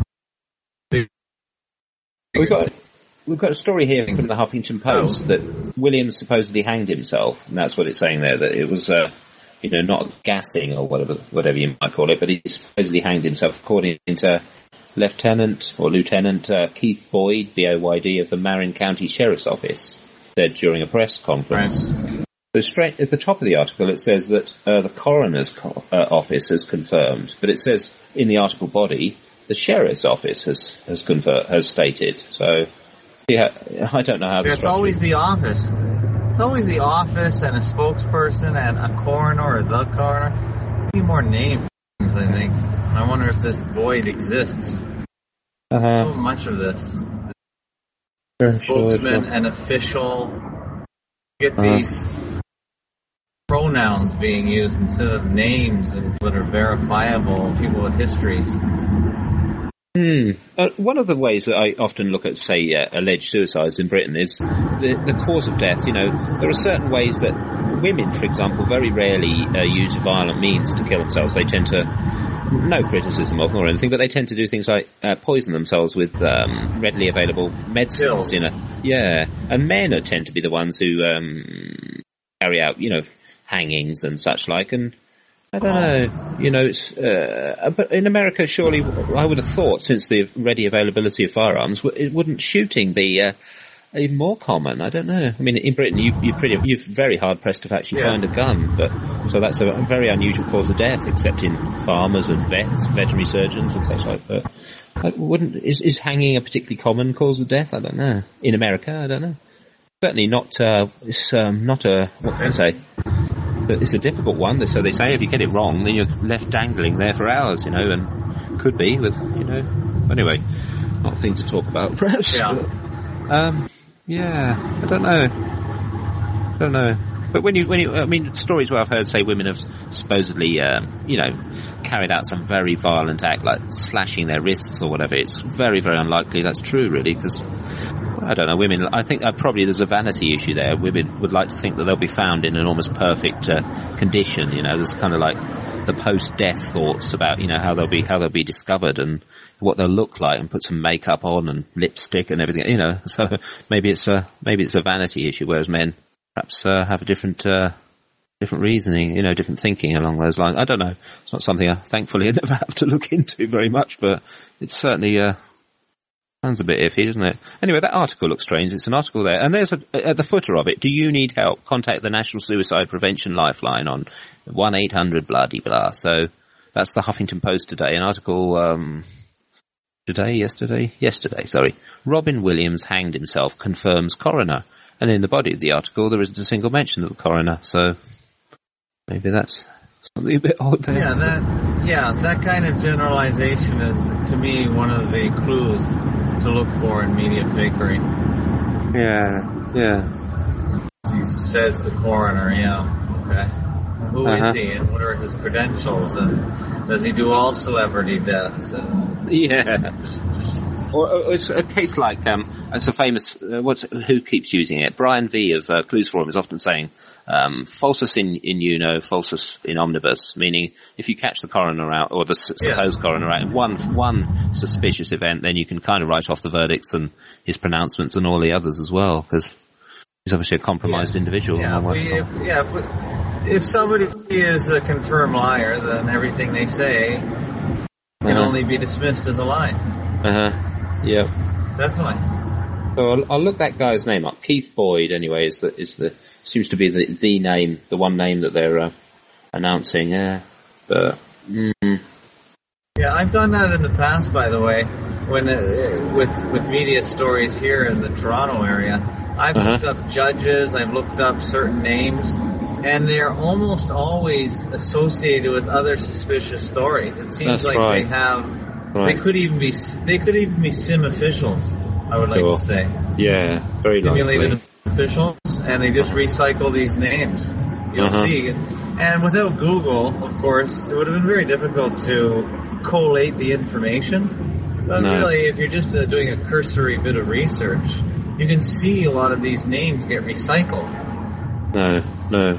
We've got a story here from the Huffington Post that Williams supposedly hanged himself, and that's what it's saying there. That it was, not gassing or whatever you might call it, but he supposedly hanged himself, according to Lieutenant Keith Boyd, B-O-Y-D, of the Marin County Sheriff's Office, said during a press conference. Right. So straight at the top of the article, it says that the coroner's office has confirmed, but it says in the article body, the sheriff's office has stated. So, yeah, I don't know how. It's always the office. It's always the office and a spokesperson and a coroner or the coroner. Need more names, I think. I wonder if this Boyd exists. So much of this. Spokesman and official. Get these pronouns being used instead of names that are verifiable, people with histories. One of the ways that I often look at, say, alleged suicides in Britain is the cause of death. There are certain ways that women, for example, very rarely use violent means to kill themselves. They tend to, no criticism of them or anything, but they tend to do things like poison themselves with readily available medicines. Yeah, and men tend to be the ones who carry out, hangings and such like, and I don't know, it's, but in America, surely, I would have thought, since the ready availability of firearms, wouldn't shooting be even more common? I don't know. I mean, in Britain, you're very hard pressed to actually find a gun, but so that's a very unusual cause of death, except in farmers and veterinary surgeons and such like. But is hanging a particularly common cause of death? I don't know. In America, I don't know. Certainly not. It's not a what can I say. It's a difficult one, so they say if you get it wrong, then you're left dangling there for hours, and could be with, anyway, not a thing to talk about, perhaps. Yeah. I don't know. But when you, stories where I've heard, say, women have supposedly, carried out some very violent act, like slashing their wrists or whatever, it's very, very unlikely that's true, really, because, I don't know, women, I think probably there's a vanity issue there. Women would like to think that they'll be found in an almost perfect condition, there's kind of like the post-death thoughts about, how they'll be discovered and what they'll look like, and put some makeup on and lipstick and everything, so maybe it's a vanity issue, whereas men perhaps have a different different reasoning, different thinking along those lines. I don't know. It's not something thankfully I never have to look into very much, but it's certainly sounds a bit iffy, doesn't it? Anyway, that article looks strange. It's an article there, and there's at the footer of it, do you need help? Contact the National Suicide Prevention Lifeline on 1-800-blah-de-blah. So that's the Huffington Post today, an article yesterday, sorry. Robin Williams hanged himself, confirms coroner. And in the body of the article, there isn't a single mention of the coroner, so maybe that's something a bit odd there. That kind of generalization is, to me, one of the clues to look for in media fakery. Yeah. He says the coroner, okay. Who is he, and what are his credentials, and does he do all celebrity deaths? Or it's a case like, it's a famous, who keeps using it? Brian V of Clues Forum is often saying, falsus in uno, falsus in omnibus, meaning if you catch the coroner out, or the supposed coroner out in one suspicious event, then you can kind of write off the verdicts and his pronouncements and all the others as well, because he's obviously a compromised individual. If somebody is a confirmed liar, then everything they say can only be dismissed as a lie. Yeah. Definitely. So I'll look that guy's name up. Keith Boyd, anyway, seems to be the name, the one name that they're announcing. Yeah, I've done that in the past, by the way, when with media stories here in the Toronto area. I've looked up judges, I've looked up certain names, and they're almost always associated with other suspicious stories. It seems they have. Right. They could even be sim officials, I would like to say. Yeah, very Simulated officials, and they just recycle these names. You'll see. And without Google, of course, it would have been very difficult to collate the information. But really, if you're just doing a cursory bit of research, you can see a lot of these names get recycled. No.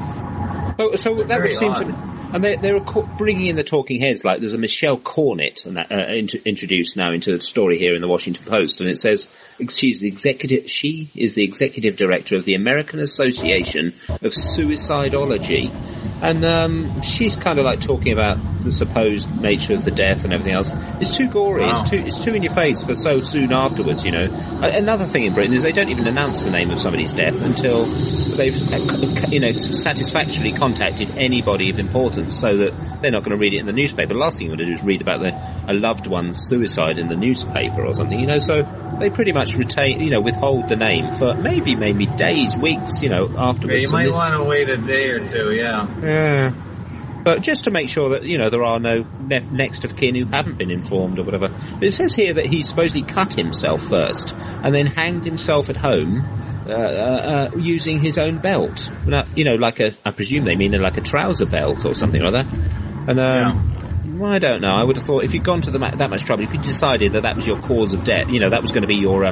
So that would seem to be... And they're bringing in the talking heads, like there's a Michelle Cornett introduced now into the story here in the Washington Post, and it says she is the executive director of the American Association of Suicidology, and she's kind of like talking about the supposed nature of the death and everything else. It's too gory. Wow. It's too in your face for so soon afterwards. Another thing in Britain is they don't even announce the name of somebody's death until they've satisfactorily contacted anybody of importance, so that they're not going to read it in the newspaper. The last thing you want to do is read about a loved one's suicide in the newspaper or something, so they pretty much withhold the name for maybe days, weeks, afterwards. Yeah, you might want to wait a day or two, Yeah. But just to make sure that, there are no next of kin who haven't been informed or whatever. But it says here that he supposedly cut himself first and then hanged himself at home using his own belt. Now, I presume they mean like a trouser belt or something like that. And I don't know. I would have thought if you'd gone to that much trouble, if you decided that was your cause of death, that was going to be your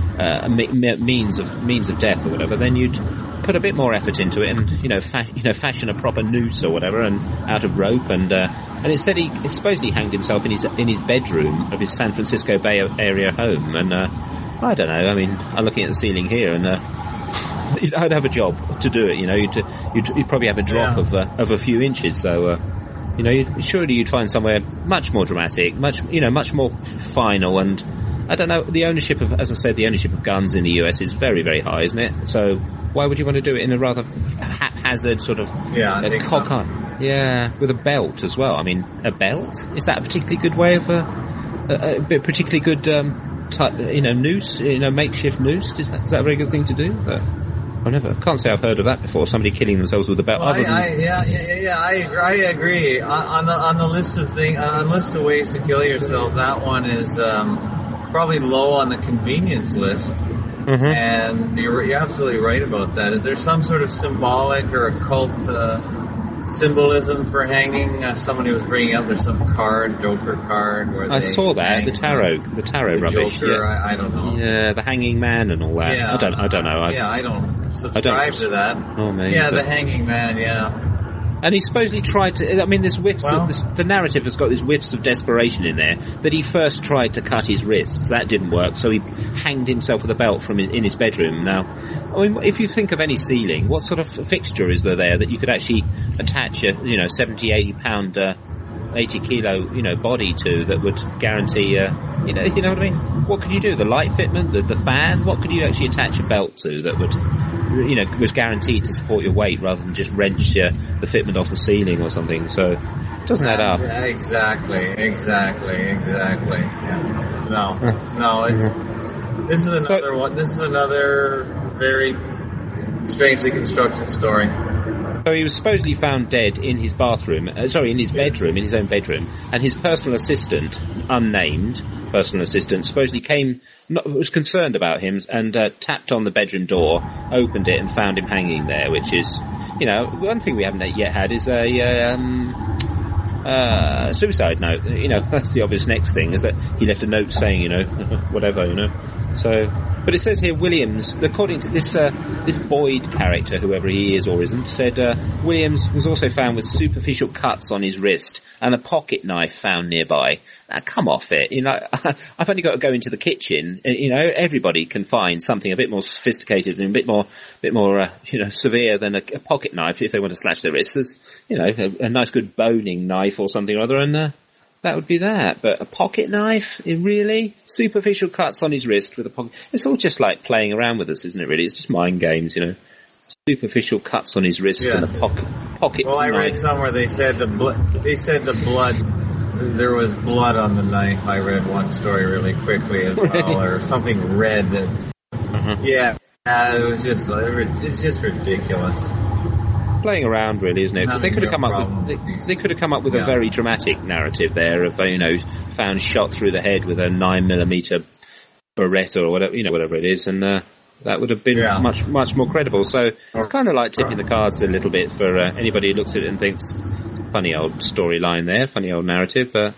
means of death or whatever, then you'd put a bit more effort into it and fashion a proper noose or whatever, and out of rope, and it said he supposedly hanged himself in his bedroom of his San Francisco Bay Area home, and I don't know. I mean, I'm looking at the ceiling here, and I'd have a job to do it. You'd probably have a drop of a few inches. So surely you'd find somewhere much more dramatic, much more final, and I don't know. The ownership of guns in the US is very, very high, isn't it? So why would you want to do it in a rather haphazard sort of cockeye? Yeah, with a belt as well. I mean, a belt? Is that a particularly good way of a particularly good noose? Makeshift noose? Is that a very good thing to do? I can't say I've heard of that before. Somebody killing themselves with a belt. Well, I agree. On the list of list of ways to kill yourself, that one is probably low on the convenience list. Mm-hmm. And you're absolutely right about that. Is there some sort of symbolic or occult symbolism for hanging? Someone who was bringing up there's some Joker card. Where I saw that the tarot rubbish. Joker, yeah. I don't know. Yeah, the hanging man and all that. Yeah, I don't know. I don't subscribe to that. Oh, maybe. Yeah, the hanging man. Yeah. And he supposedly tried to, I mean, there's whiffs, the narrative has got these whiffs of desperation in there, that he first tried to cut his wrists. That didn't work, so he hanged himself with a belt in his bedroom. Now, I mean, if you think of any ceiling, what sort of fixture is there that you could actually attach a, 70, 80 pound, 80 kilo, body to that would guarantee, you know what I mean? What could you do? The light fitment, the fan? What could you actually attach a belt to that would, was guaranteed to support your weight rather than just wrench the fitment off the ceiling or something? So, it doesn't add up. Yeah, exactly. Yeah. No, this is another one. This is another very strangely constructed story. So he was supposedly found dead in his bathroom, in his own bedroom, and his personal assistant, unnamed personal assistant, supposedly was concerned about him and tapped on the bedroom door, opened it and found him hanging there, which is, one thing we haven't yet had is a suicide note. That's the obvious next thing, is that he left a note saying, whatever, So, but it says here Williams, according to this Boyd character, whoever he is or isn't, said Williams was also found with superficial cuts on his wrist and a pocket knife found nearby. Now, come off it. I've only got to go into the kitchen. Everybody can find something a bit more sophisticated and a bit more severe than a pocket knife if they want to slash their wrists. There's, a nice good boning knife or something or other, and that would be that. But a pocket knife? Really? Superficial cuts on his wrist with a pocket... It's all just like playing around with us, isn't it, really? It's just mind games, Superficial cuts on his wrist and a pocket knife. Well, I read somewhere they said the blood... There was blood on the knife. I read one story really quickly as well, or something red that... Yeah, it was just... It's just ridiculous. Playing around, really, isn't it? Because they could have come up with a very dramatic narrative there of found shot through the head with a 9mm Beretta or whatever it is, and that would have been much more credible. So it's kind of like tipping the cards a little bit for anybody who looks at it and thinks, funny old storyline there, funny old narrative. But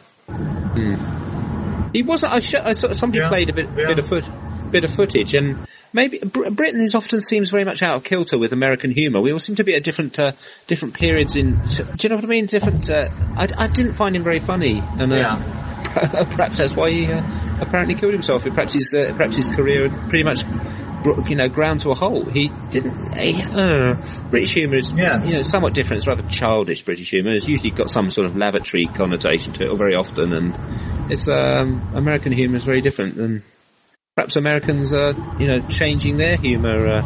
he wasn't. Somebody played a bit of footage, and maybe Britain often seems very much out of kilter with American humour. We all seem to be at different periods in. Do you know what I mean? Different. I didn't find him very funny, and perhaps that's why he apparently killed himself. Perhaps his career had pretty much, ground to a halt. He didn't. British humour is somewhat different. It's rather childish. British humour has usually got some sort of lavatory connotation to it, or very often, and it's American humour is very different. And perhaps Americans are, changing their humour,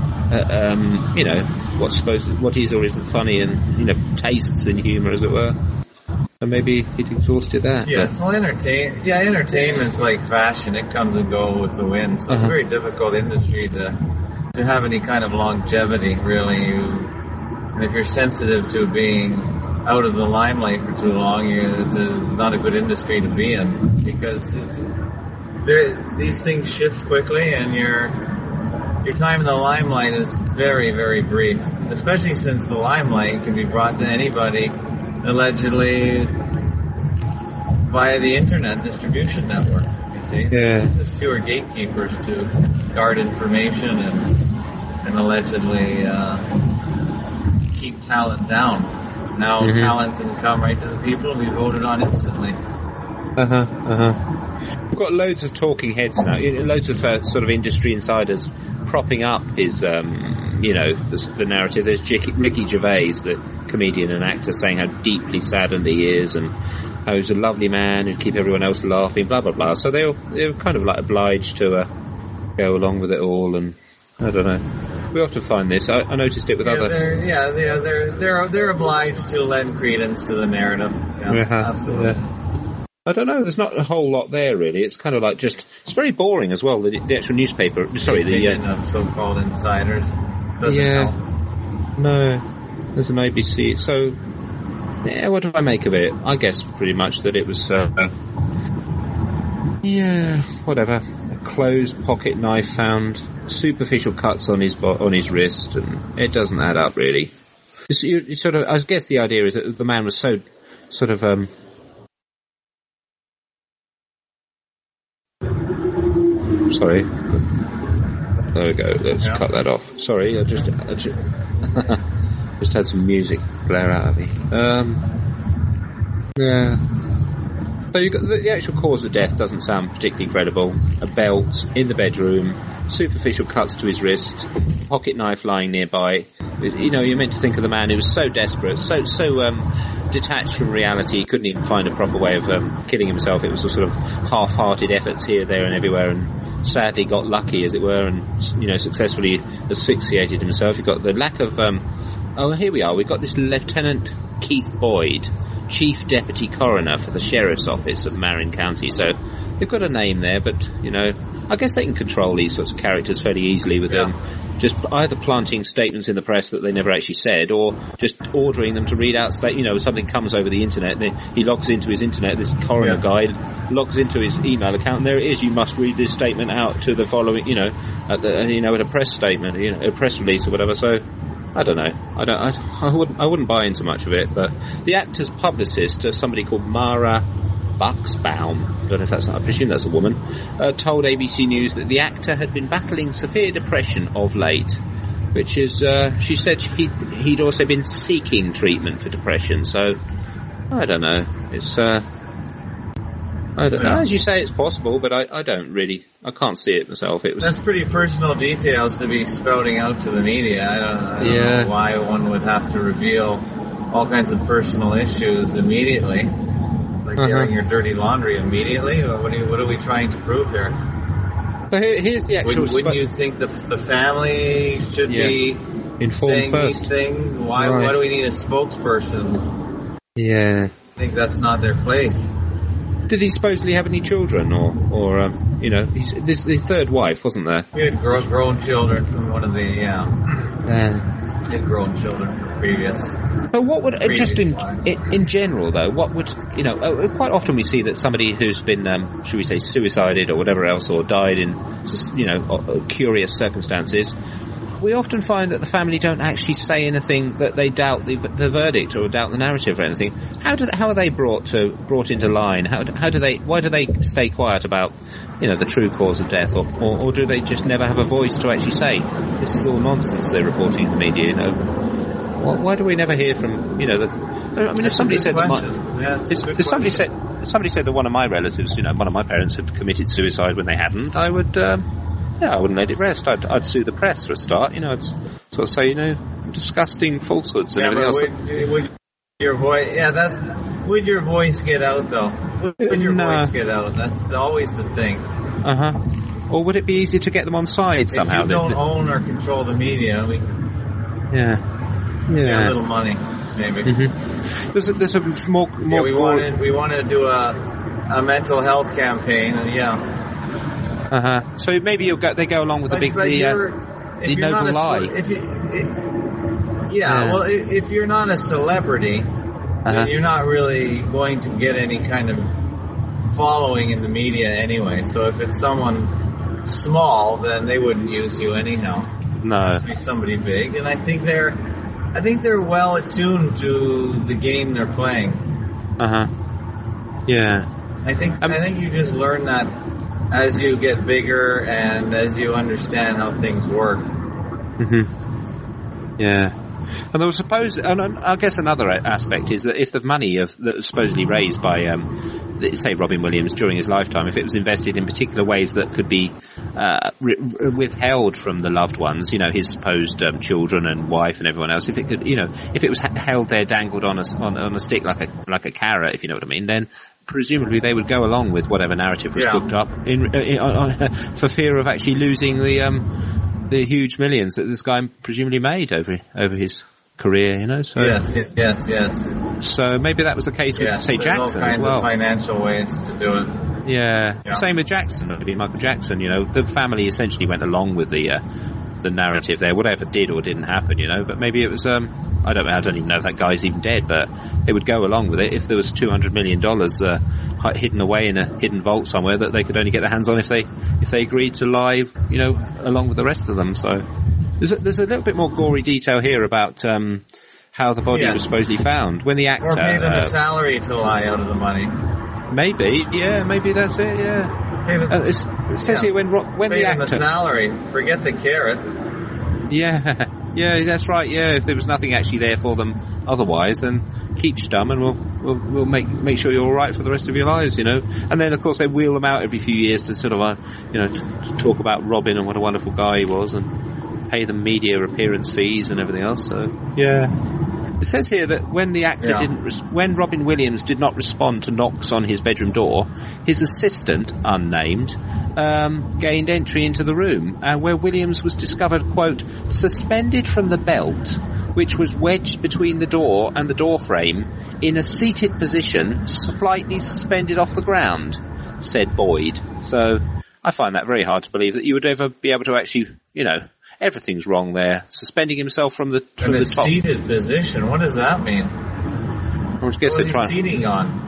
what is or isn't funny, and, tastes in humour, as it were. And maybe he'd exhausted that. Yes, well, entertainment's like fashion. It comes and goes with the wind, so it's a very difficult industry to have any kind of longevity, really. And if you're sensitive to being out of the limelight for too long, it's not a good industry to be in, because these things shift quickly, and your time in the limelight is very, very brief, especially since the limelight can be brought to anybody allegedly via the internet distribution network. You see, there's fewer gatekeepers to guard information and allegedly keep talent down. Now talent can come right to the people and be voted on instantly. We've got loads of talking heads now, loads of sort of industry insiders propping up his, the narrative. There's Ricky Gervais, the comedian and actor, saying how deeply saddened he is and how he's a lovely man who'd keep everyone else laughing, blah, blah, blah. So they're kind of like obliged to go along with it all, and I don't know. We often find this. I noticed it with other... They're obliged to lend credence to the narrative. Absolutely. Yeah. I don't know, there's not a whole lot there, really. It's kind of like it's very boring as well, the actual newspaper. Sorry, the so-called insiders doesn't help. No, there's an ABC. So, what do I make of it? I guess pretty much that it was, whatever. A closed pocket knife found, superficial cuts on his wrist, and it doesn't add up, really. I guess the idea is that the man was so sort of, sorry. There we go. Let's cut that off. Sorry, I just Just had some music blare out of me. Yeah. So you got the actual cause of death doesn't sound particularly credible. A belt in the bedroom, superficial cuts to his wrist, pocket knife lying nearby. You know, you're meant to think of the man who was so desperate, so detached from reality, he couldn't even find a proper way of killing himself. It was a sort of half-hearted efforts here, there, and everywhere, and sadly got lucky, as it were, and successfully asphyxiated himself. You've got the lack of. Oh, here we are. We've got this Lieutenant Keith Boyd, Chief Deputy Coroner for the Sheriff's Office of Marin County. So they've got a name there, but, I guess they can control these sorts of characters fairly easily with them just either planting statements in the press that they never actually said, or just ordering them to read out something comes over the internet, he logs into his internet, this coroner guy logs into his email account, and there it is, you must read this statement out to the following, at a press statement, a press release or whatever. So I don't know. I wouldn't buy into much of it. But the actor's publicist, somebody called Mara Buxbaum, I don't know if I presume that's a woman, told ABC News that the actor had been battling severe depression of late, which is, she said he'd also been seeking treatment for depression. So I don't know. It's I don't know. As you say, it's possible, but I don't really. I can't see it myself. That's pretty personal details to be spouting out to the media. I don't know why one would have to reveal all kinds of personal issues immediately, like airing your dirty laundry immediately. What are we trying to prove here? So here's the actual. Wouldn't you think the family should be informed saying first? These things? Why do we need a spokesperson? Yeah, I think that's not their place. Did he supposedly have any children, or this the third wife, wasn't there? He had grown children from one of the he had grown children from previous. But what would just in general though? What would quite often we see that somebody who's been should we say suicided or whatever else, or died in curious circumstances. We often find that the family don't actually say anything that they doubt the verdict or doubt the narrative or anything. How are they brought into line? Why do they stay quiet about the true cause of death, or do they just never have a voice to actually say this is all nonsense they're reporting in the media? Why do we never hear from if somebody said somebody said that one of my relatives, one of my parents had committed suicide when they hadn't, I would. I wouldn't let it rest. I'd sue the press for a start. I'd sort of say, disgusting falsehoods and everything else. Would your voice? Would your voice get out though? Would your voice get out? That's always the thing. Or would it be easier to get them on side somehow? If you don't own or control the media, we get a little money, maybe. Mm-hmm. There's a more. We wanted to do a mental health campaign, and So maybe they go along with the noble lie. Well, if you're not a celebrity, then you're not really going to get any kind of following in the media anyway. So if it's someone small, then they wouldn't use you anyhow. No, it must be somebody big, and I think they're well attuned to the game they're playing. Yeah. I think you just learn that as you get bigger and as you understand how things work. Mm-hmm. Yeah. And I guess another aspect is that if the money that was supposedly raised by, say, Robin Williams during his lifetime, if it was invested in particular ways that could be withheld from the loved ones, his supposed children and wife and everyone else, if it could, if it was held there, dangled on a stick like a carrot, if you know what I mean, then presumably they would go along with whatever narrative was cooked up for fear of actually losing the huge millions that this guy presumably made over his career, So yes. So maybe that was the case with say Jackson as well. Of financial ways to do it. Yeah. Same with Jackson. Maybe Michael Jackson. The family essentially went along with the narrative there, whatever did or didn't happen. But maybe it was. I don't even know if that guy's even dead, but they would go along with it if there was $200 million hidden away in a hidden vault somewhere that they could only get their hands on if they agreed to lie, along with the rest of them. So there's a little bit more gory detail here about how the body was supposedly found when the actor or pay them a salary to lie out of the money. Maybe that's it. Yeah. It says here when pay the actor them a salary, forget the carrot. Yeah. Yeah, that's right. Yeah, if there was nothing actually there for them otherwise, then keep stum and we'll make sure you're all right for the rest of your lives, you know. And then of course they wheel them out every few years to sort of, to talk about Robin and what a wonderful guy he was, and pay them media appearance fees and everything else. So yeah. It says here that when the actor when Robin Williams did not respond to knocks on his bedroom door, his assistant, unnamed, gained entry into the room, where Williams was discovered, quote, suspended from the belt, which was wedged between the door and the door frame, in a seated position, slightly suspended off the ground, said Boyd. So I find that very hard to believe that you would ever be able to actually, everything's wrong there. Suspending himself from the top. Seated position. What does that mean? I guess what is he seating on?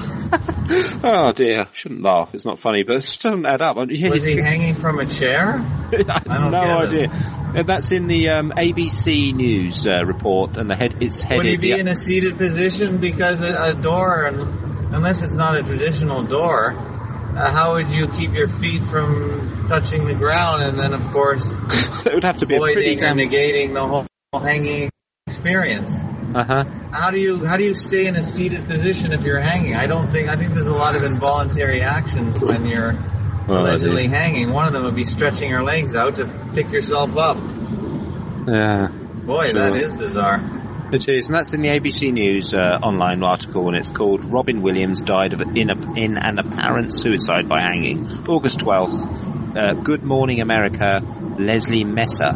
Oh dear, shouldn't laugh. It's not funny, but it just doesn't add up. Was he hanging from a chair? I have no idea. And that's in the ABC News report, and it's headed. Would he be in a seated position because a door, unless it's not a traditional door? How would you keep your feet from touching the ground? And then, of course, it would have to be avoiding and negating the whole hanging experience. How do you stay in a seated position if you're hanging? I think there's a lot of involuntary actions when you're allegedly hanging. One of them would be stretching your legs out to pick yourself up. Yeah. Boy, that is bizarre. It is, and that's in the ABC News online article, and it's called "Robin Williams Died in an Apparent Suicide by Hanging, August 12th. Good Morning America, Leslie Messer,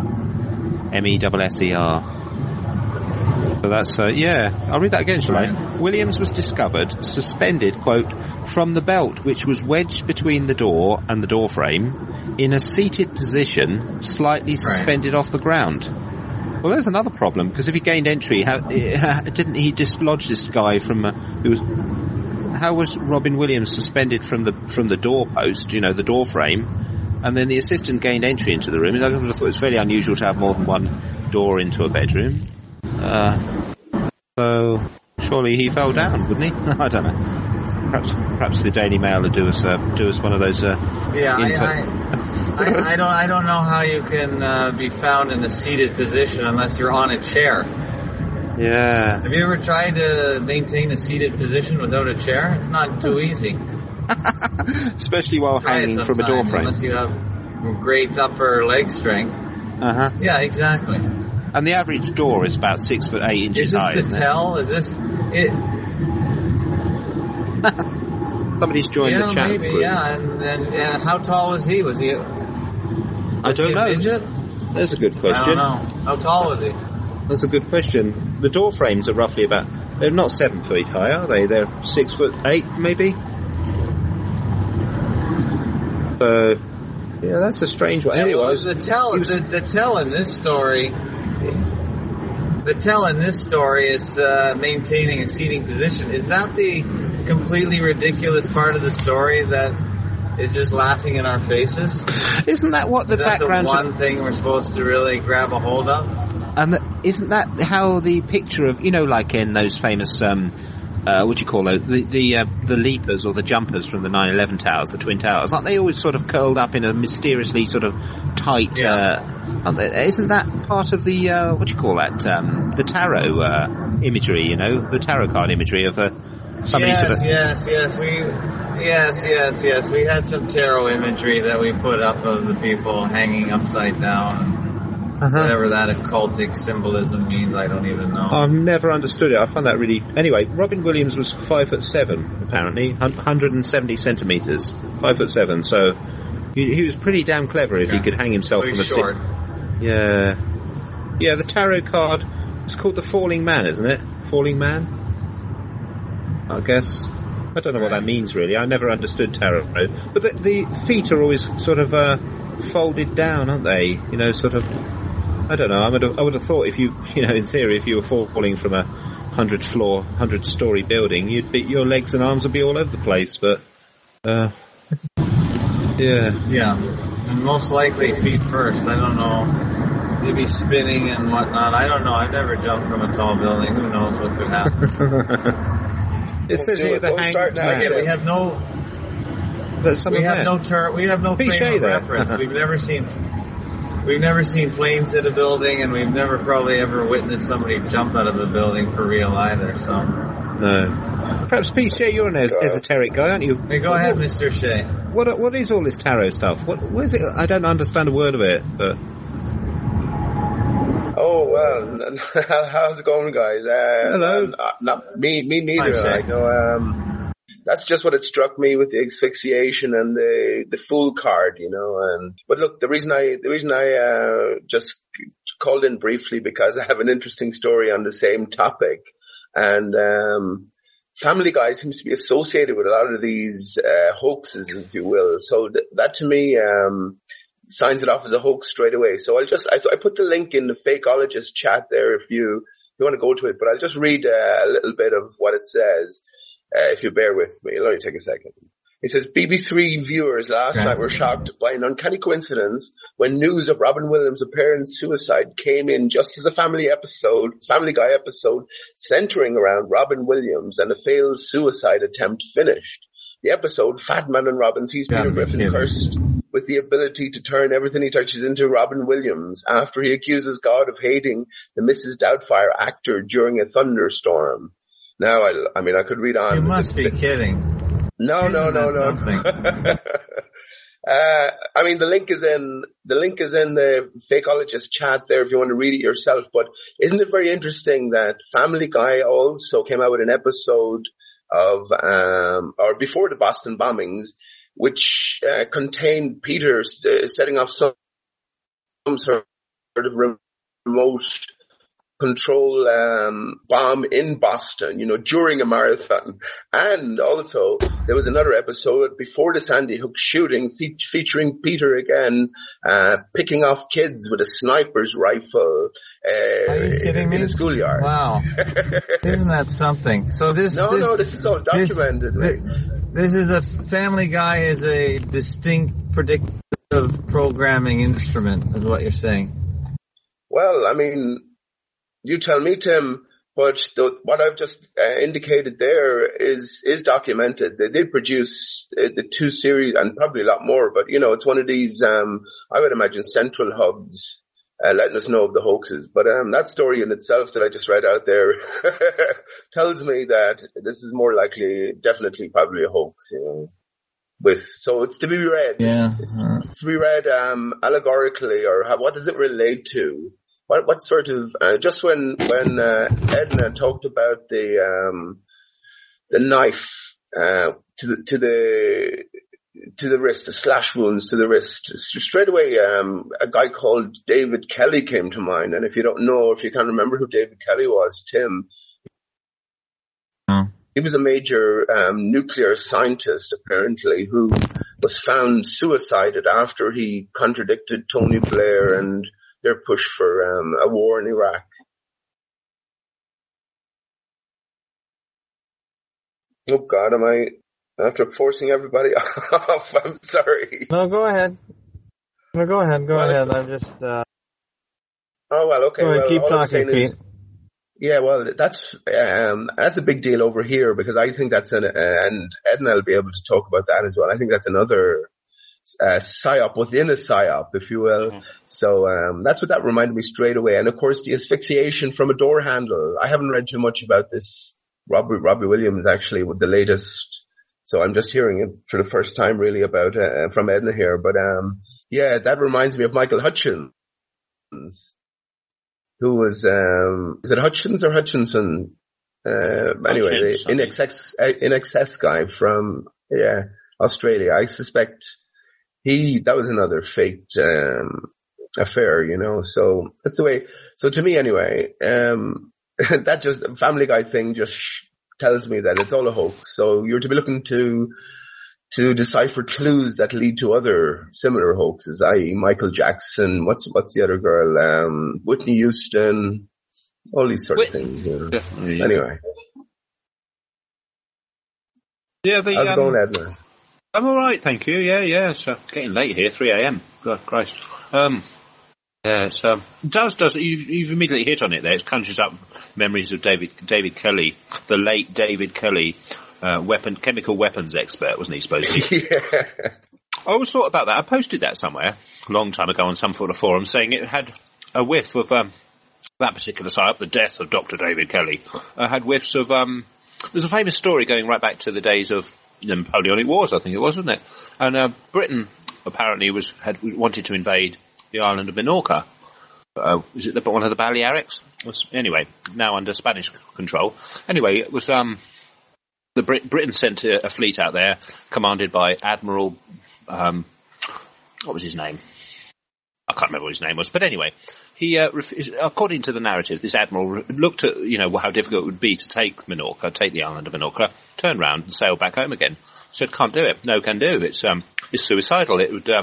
MESSER." So that's, I'll read that again, shall I? Williams was discovered, suspended, quote, from the belt which was wedged between the door and the door frame, in a seated position, slightly suspended off the ground. Well, there's another problem, because if he gained entry, didn't he dislodge this guy from how was Robin Williams suspended from the door post, the door frame, and then the assistant gained entry into the room? I would have thought it's fairly unusual to have more than one door into a bedroom. So surely he fell down, wouldn't he? I don't know. Perhaps the Daily Mail will do us one of those. I don't know how you can be found in a seated position unless you're on a chair. Yeah. Have you ever tried to maintain a seated position without a chair? It's not too easy. Especially while hanging from a door frame. Unless you have great upper leg strength. Yeah, exactly. And the average door is about 6'8" high, isn't it? Is this it? Somebody's joined the chat maybe, group. Yeah, and how tall was he? Was he I don't know. Midget? That's a good question. I don't know. How tall was he? That's a good question. The door frames are roughly they're not 7 feet high, are they? They're 6'8", maybe? So, yeah, that's a strange one. Anyway, the tell in this story... The tell in this story is maintaining a seating position. Is that the completely ridiculous part of the story that is just laughing in our faces? Isn't that what the background? That's the one thing we're supposed to really grab a hold of. And isn't that how the picture of, like in those famous what do you call it? The leapers or the jumpers from the 9/11 towers, the Twin Towers, aren't they always sort of curled up in a mysteriously sort of tight? Isn't that part of the what do you call that? The tarot imagery, the tarot card imagery of somebody sort of. Yes. We had some tarot imagery that we put up of the people hanging upside down. Whatever that occultic symbolism means, I don't even know. I've never understood it. I find that really... Anyway, Robin Williams was 5'7", apparently, 170 centimetres, 5'7", so he was pretty damn clever if he could hang himself from a short. Yeah, the tarot card, it's called the Falling Man, isn't it? Falling Man? I guess. I don't know what that means, really. I never understood tarot. But the feet are always sort of folded down, aren't they? Sort of... I don't know. I would have thought if you, in theory, if you were falling from a 100-story building, your legs and arms would be all over the place. But, yeah. And most likely feet first. I don't know. You'd be spinning and whatnot. I don't know. I've never jumped from a tall building. Who knows what could happen? It says here the hanged man. We have no. We have no frame of reference. We've never seen. We've never seen planes hit a building, and we've never probably ever witnessed somebody jump out of a building for real either, so. No. Perhaps, Pete Shea, you're an esoteric guy, aren't you? Hey, go ahead, Mr. Shea. What is all this tarot stuff? What is it? I don't understand a word of it, but... Oh, well, how's it going, guys? Hello. Not me neither. I know, that's just what it struck me with the asphyxiation and the Fool card, but look, the reason I just called in briefly because I have an interesting story on the same topic, and Family Guy seems to be associated with a lot of these hoaxes, if you will. So that to me signs it off as a hoax straight away. So I put the link in the Fakeologist chat there if you want to go to it, but I'll just read a little bit of what it says, if you bear with me. It'll only take a second. It says, BBC3 viewers last night were shocked by an uncanny coincidence when news of Robin Williams' apparent suicide came in just as a Family Guy episode centering around Robin Williams and a failed suicide attempt finished. The episode, Fat Man and Robin, sees Peter Griffin cursed with the ability to turn everything he touches into Robin Williams after he accuses God of hating the Mrs. Doubtfire actor during a thunderstorm. Now, I could read on. You must be kidding. No. The link is in the Fakeologist chat there if you want to read it yourself. But isn't it very interesting that Family Guy also came out with an episode of, or before the Boston bombings, which contained Peter setting off some sort of remote control bomb in Boston, during a marathon. And also, there was another episode before the Sandy Hook shooting featuring Peter again, picking off kids with a sniper's rifle in a schoolyard. Wow. Isn't that something? So this is all documented. This is a Family Guy is a distinct predictive programming instrument, is what you're saying. Well, you tell me, Tim, but what I've just indicated there is documented. They did produce the 2 series and probably a lot more, but it's one of these, I would imagine, central hubs letting us know of the hoaxes. But that story in itself that I just read out there tells me that this is more likely, definitely, probably a hoax. So it's to be read. Yeah. It's to be read allegorically, or what does it relate to? What sort of just when Edna talked about the knife to the wrist, the slash wounds to the wrist, straight away a guy called David Kelly came to mind. And if you can't remember who David Kelly was, Tim, he was a major nuclear scientist apparently who was found suicided after he contradicted Tony Blair and their push for a war in Iraq. Oh God, am I after forcing everybody off? I'm sorry. No, go ahead. Go ahead. I'm just. Oh well, okay. Go ahead, keep talking, Pete. Yeah, well, that's a big deal over here because I think that's and Edna will be able to talk about that as well. I think that's another psyop within a psyop, if you will. Mm-hmm. So that's what that reminded me straight away. And of course, the asphyxiation from a door handle. I haven't read too much about this Robbie Williams actually with the latest. So I'm just hearing it for the first time really about from Edna here. But yeah, that reminds me of Michael Hutchins, who was is it Hutchins or Hutchinson? Anyway, the In Excess guy from Australia. I suspect that was another faked affair, so that's the way. So to me anyway, that just Family Guy thing just tells me that it's all a hoax. So you're to be looking to decipher clues that lead to other similar hoaxes, i.e. Michael Jackson, what's the other girl, Whitney Houston, all these sort of things. Yeah. Anyway. Yeah, how's it going, Edna? I'm all right, thank you. Yeah. It's getting late here, 3 a.m. God Christ. It does. You've immediately hit on it there. It conjures up memories of David Kelly, the late David Kelly, chemical weapons expert, wasn't he supposed to be? Yeah. I always thought about that. I posted that somewhere. long time ago on some sort of forum saying it had a whiff of that particular psyop, the death of Dr. David Kelly, had whiffs of. There's a famous story going right back to the days of the Napoleonic Wars, I think it was, wasn't it? And Britain apparently had wanted to invade the island of Minorca. Is it one of the Balearics? Anyway, now under Spanish control. Anyway, it was Britain sent a fleet out there, commanded by Admiral. What was his name? I can't remember what his name was, but anyway, he, according to the narrative, this admiral looked at, how difficult it would be to take the island of Minorca, turn round and sail back home again. Said, can't do it. No can do. It's suicidal. It would,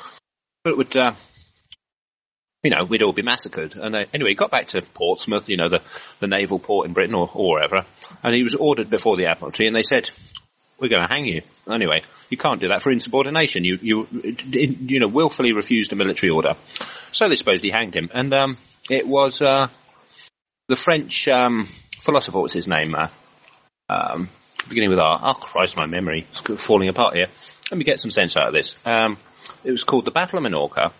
we'd all be massacred. And anyway, he got back to Portsmouth, the naval port in Britain or wherever, and he was ordered before the Admiralty, and they said, we're going to hang you. Anyway, you can't do that for insubordination. You willfully refused a military order. So they supposedly hanged him. And it was the French philosopher, what's his name? Beginning with R. Oh, Christ, my memory is falling apart here. Let me get some sense out of this. It was called the Battle of Minorca.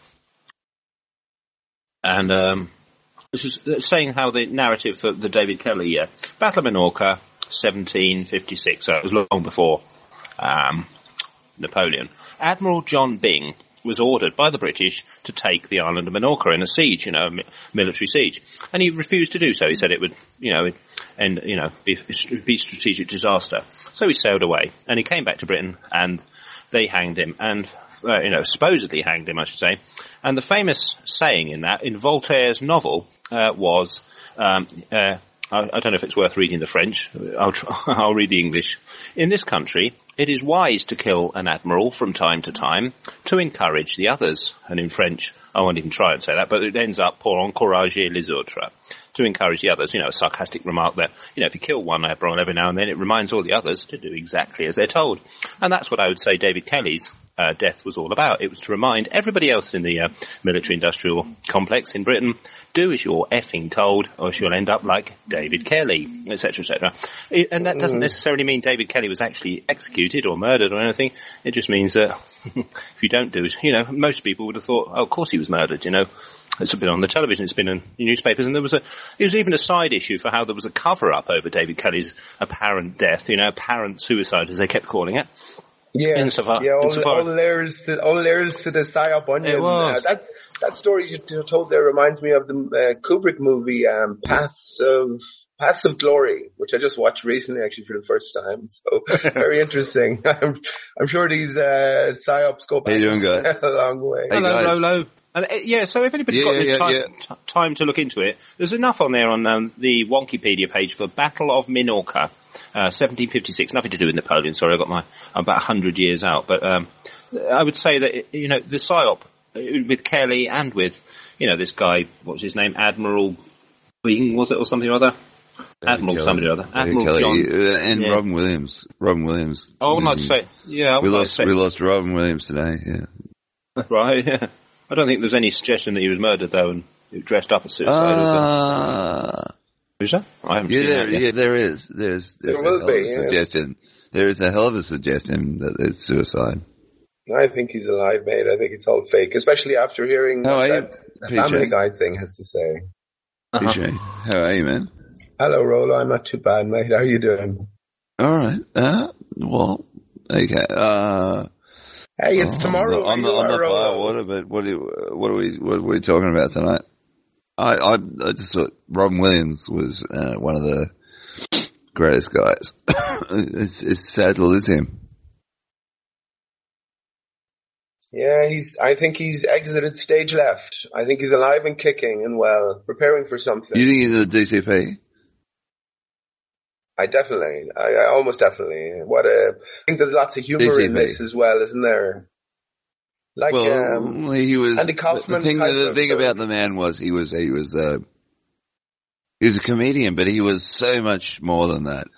And this is saying how the narrative for the David Kelly Battle of Minorca, 1756, so it was long before Napoleon. Admiral John Byng was ordered by the British to take the island of Minorca in a siege, a military siege, and he refused to do so. He said it would, be strategic disaster. So he sailed away, and he came back to Britain, and they hanged him, and supposedly hanged him, I should say. And the famous saying in Voltaire's novel was. I don't know if it's worth reading the French. I'll read the English. In this country, it is wise to kill an admiral from time to time to encourage the others. And in French, I won't even try and say that, but it ends up pour encourager les autres, to encourage the others. A sarcastic remark that, if you kill one admiral every now and then, it reminds all the others to do exactly as they're told. And that's what I would say David Kelly's death was all about. It was to remind everybody else in the military-industrial complex in Britain, do as you're effing told, or you'll end up like David Kelly, etc., etc. And that doesn't necessarily mean David Kelly was actually executed or murdered or anything. It just means that if you don't do it, most people would have thought, oh, of course he was murdered, It's been on the television, it's been in newspapers, and it was even a side issue for how there was a cover-up over David Kelly's apparent death, apparent suicide, as they kept calling it. Yeah, all layers to the psyop onion. That story you told there reminds me of the Kubrick movie Paths of Glory, which I just watched recently, actually for the first time. So very interesting. I'm sure these psyops go back a long way. Hello. And, so if anybody's got time to look into it, there's enough on there on the Wonkipedia page for Battle of Minorca. 1756, nothing to do with Napoleon. Sorry, I'm about 100 years out. But I would say that the psyop with Kelly and with this guy, what was his name, Admiral Byng, was it, or something or other? Admiral Kelly. Somebody or other. Admiral Kelly. John and Robin Williams. Robin Williams. I would like to say, we lost Robin Williams today. Yeah. Right. Yeah. I don't think there's any suggestion that he was murdered though, and he dressed up as suicide. Is that? I haven't seen that yet. There is. There will be suggestion. There is a hell of a suggestion that it's suicide. I think he's alive, mate. I think it's all fake, especially after hearing what that Family Guy thing has to say. PJ, how are you, man? Hello, Rolo. I'm not too bad, mate. How are you doing? All right. Well, okay. Hey, it's tomorrow. On the firewater, but what are we talking about tonight? I just thought Robin Williams was one of the greatest guys. It's sad to lose him. Yeah, I think he's exited stage left. I think he's alive and kicking and well, preparing for something. You think he's a DCP? I almost definitely. I think there's lots of humor in this as well, isn't there? Like, he was. Andy Kaufman. The thing about the man was he was a comedian, but he was so much more than that.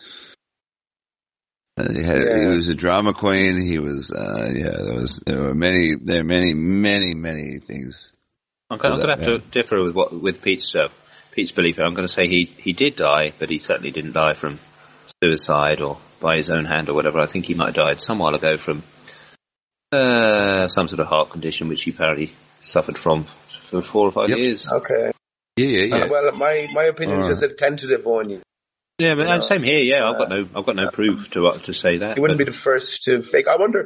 He was a drama queen. He was, there were many things. I'm going to have to differ with Pete's belief. I'm going to say he did die, but he certainly didn't die from suicide or by his own hand or whatever. I think he might have died some while ago from some sort of heart condition, which he apparently suffered from for 4 or 5 years. Okay. Yeah. Well, my opinion is just a tentative one. Yeah, but same here. Yeah, I've got no proof to say that. He wouldn't be the first to fake. I wonder.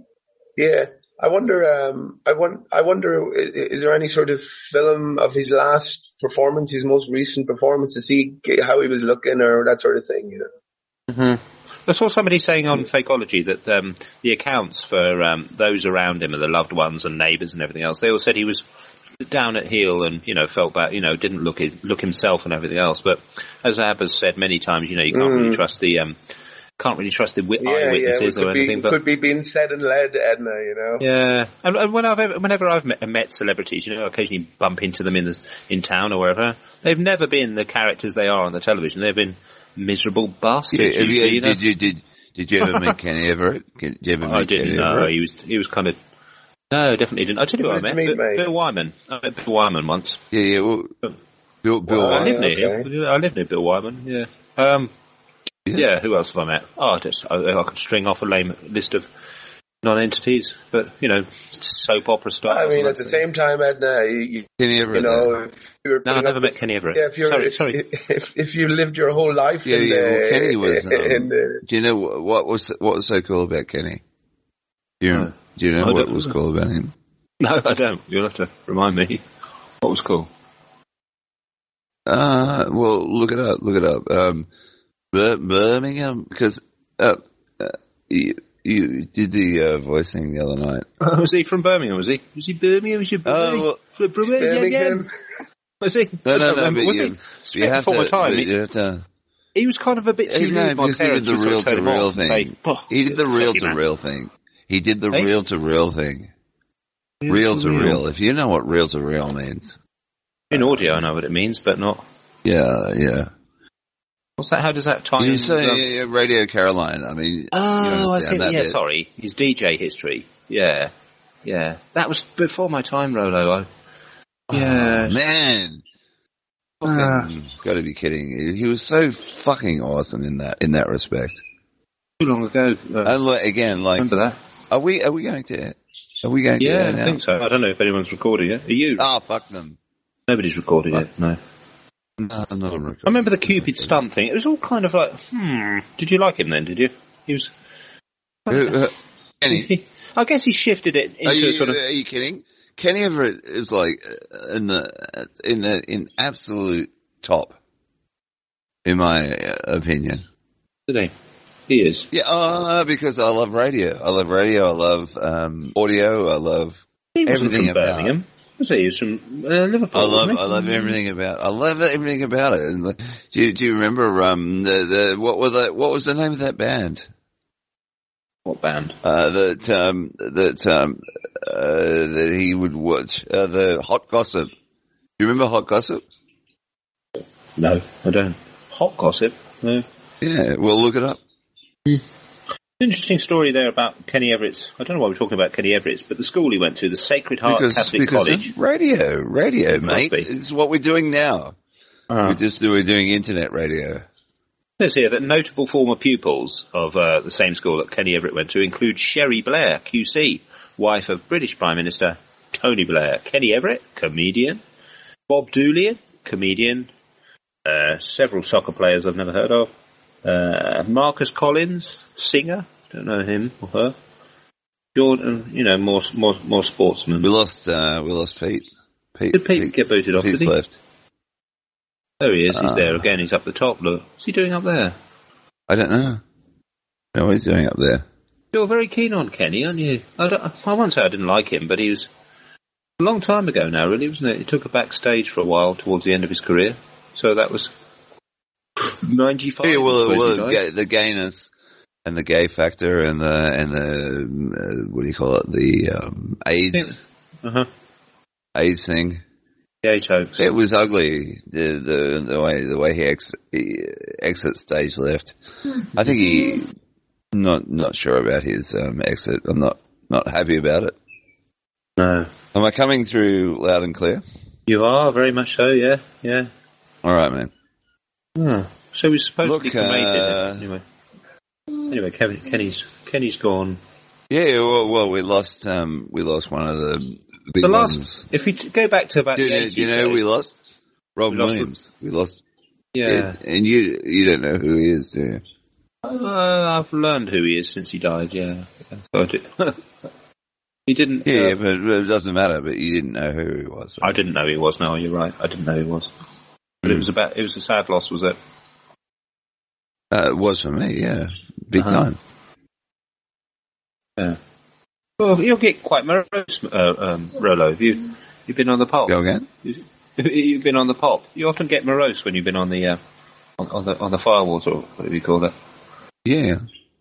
Is there any sort of film of his last performance, his most recent performance, to see how he was looking or that sort of thing? You know. Mm-hmm. I saw somebody saying on Fakeology that the accounts for those around him and the loved ones and neighbours and everything else, they all said he was down at heel and, felt bad, didn't look himself and everything else. But as Ab has said many times, you can't really trust the eyewitnesses or anything. But could be being said and led, Edna, Yeah, and whenever I've met celebrities, occasionally bump into them in town or wherever, they've never been the characters they are on the television. They've been miserable bastards. Yeah, did you ever meet Kenny Everett? Did you ever meet I didn't. No, he was kind of. No, definitely didn't. I tell you what I met. Bill Wyman. I met Bill Wyman once. Yeah. Well, Bill Wyman. I live near him. I live near Bill Wyman. Yeah. Yeah. Who else have I met? I could string off a lame list of non-entities, but soap opera stars. I mean, at the same time, Edna, Kenny Everett. I never met Kenny Everett. Yeah, sorry. If you lived your whole life, Kenny was. Do you know what was so cool about Kenny? Do you know what was cool about him? No, I don't. You'll have to remind me. What was cool? Well, look it up. Birmingham, because you did the voicing the other night. Was he from Birmingham? Was he Birmingham? Was he Birmingham? Birmingham? Was he? No. Was he? Before my time. He was kind of a bit too rude. My parents did the real to real thing. He did the real to real thing. He did the real to real thing. Real to real. If you know what real to real means. In audio, I know what it means, but not. Yeah. What's that? How does that tie in? You say Radio Caroline. I mean. Oh, I see. Yeah, sorry. His DJ history. Yeah. That was before my time, Rolo. Yeah. Oh, man. Got to be kidding. He was so fucking awesome in that respect. Too long ago. Remember that? Are we going to? Yeah, I think so. I don't know if anyone's recording it. Are you? Oh, fuck them. Nobody's recording it. No. No, I'm not recording. I remember the Cupid stunt thing. It was all kind of like, Did you like him then? Did you? He was. Kenny. I guess he shifted it into sort of. Are you kidding? Kenny Everett is like in absolute top, in my opinion. Did he? He is. Yeah, because I love radio. I love audio. I love everything about Birmingham. Was he? He was from Liverpool. I love everything about. I love everything about it. And do you remember what was the name of that band? What band? That he would watch. The Hot Gossip. Do you remember Hot Gossip? No, I don't. Hot Gossip? No. Yeah, well, look it up. Interesting story there about Kenny Everett's. I don't know why we're talking about Kenny Everett's, but the school he went to, the Sacred Heart Catholic College. Radio, mate. It's what we're doing now. We're doing internet radio. It says here that notable former pupils of the same school that Kenny Everett went to include Sherry Blair, QC, wife of British Prime Minister Tony Blair. Kenny Everett, comedian. Bob Dooley, comedian. Several soccer players I've never heard of. Marcus Collins, singer. Don't know him or her. Jordan, more sportsmen. We lost Pete. Did Pete get booted off? Pete's left. There he is. He's there again. He's up the top. Look, what's he doing up there? I don't know. No, what he's doing up there. You're very keen on Kenny, aren't you? I won't say I didn't like him, but he was a long time ago now, really, wasn't it? He took a backstage for a while towards the end of his career. So that was 95. Yeah, well, the gayness and the gay factor and the what do you call it? The AIDS. AIDS thing. The AIDS hoax. It was ugly. The way he exit stage left. I think he not sure about his exit. I'm not happy about it. No. Am I coming through loud and clear? You are very much so. Yeah. All right, man. So he's supposedly cremated. Anyway, Kenny's gone. Yeah, well, we lost one of the big the ones. last, if we go back to about the 80s. Do you know who we lost? Robin Williams. We lost. Yeah. And you don't know who he is, do you? I've learned who he is since he died, yeah. He didn't... Yeah, but it doesn't matter, but you didn't know who he was. Right? I didn't know who he was, no, you're right. I didn't know who he was. But it was a sad loss, was it? It was for me, yeah. Big time. Yeah. Well, you'll get quite morose, Rolo. Have you been on the pop? Go again? You've been on the pop. You often get morose when you've been on the on the firewalls, or whatever you call it. Yeah.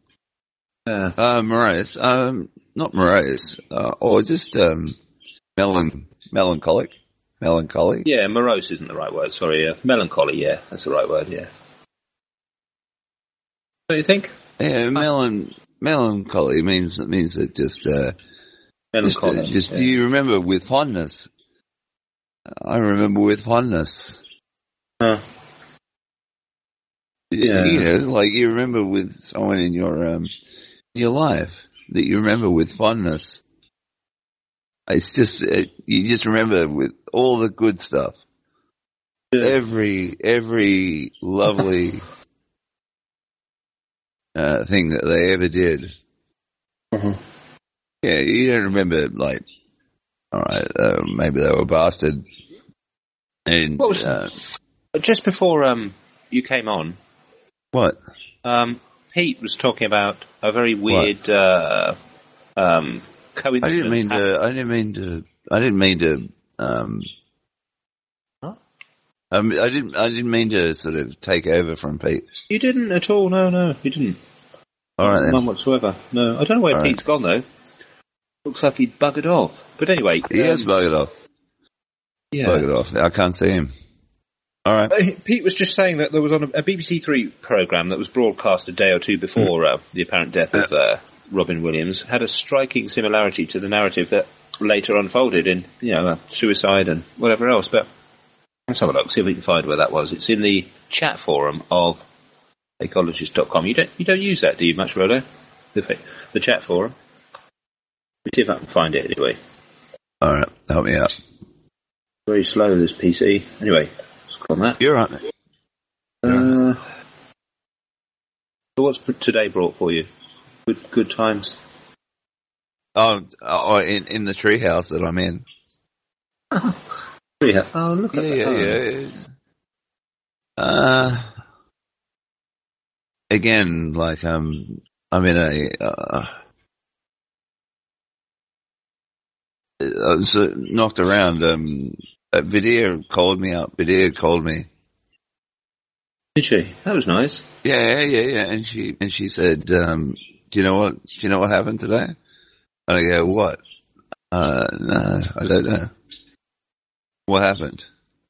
Morose. Not morose. Or just melancholic. Melancholy. Yeah, morose isn't the right word. Sorry. Melancholy. Yeah, that's the right word. Yeah. What do you think? Yeah, melancholy means that just melancholy. Just do you remember with fondness? I remember with fondness. Yeah. You know, like you remember with someone in your life that you remember with fondness. It's just you just remember with all the good stuff. Yeah. Every lovely thing that they ever did. Yeah, you don't remember like, all right, maybe they were a bastard. And what was just before you came on? What? Pete was talking about a very weird coincidence. I didn't mean to. I didn't mean to sort of take over from Pete. You didn't at all. No, you didn't. All right, then. None whatsoever. No, I don't know where Pete's gone though. Looks like he'd buggered off. But anyway, he has buggered off. Yeah, buggered off. I can't see him. All right. Pete was just saying that there was on a BBC Three programme that was broadcast a day or two before the apparent death of Robin Williams had a striking similarity to the narrative that later unfolded in, suicide and whatever else. But let's have a look, see if we can find where that was. It's in the chat forum of fakeologist.com. You don't use that, do you, much, Rolo? The chat forum. Let's see if I can find it anyway. All right, help me out. Very slow, this PC. Anyway, let's click on that. You're right. So what's today brought for you? Good times. In the treehouse that I'm in. Treehouse. Oh, look at that. Yeah. Again, like I'm in a. I was knocked around. Vidya called me up. Vidya called me. Did she? That was nice. Yeah. And she said, "Do you know what happened today?" And I go, "What?" No, I don't know. What happened?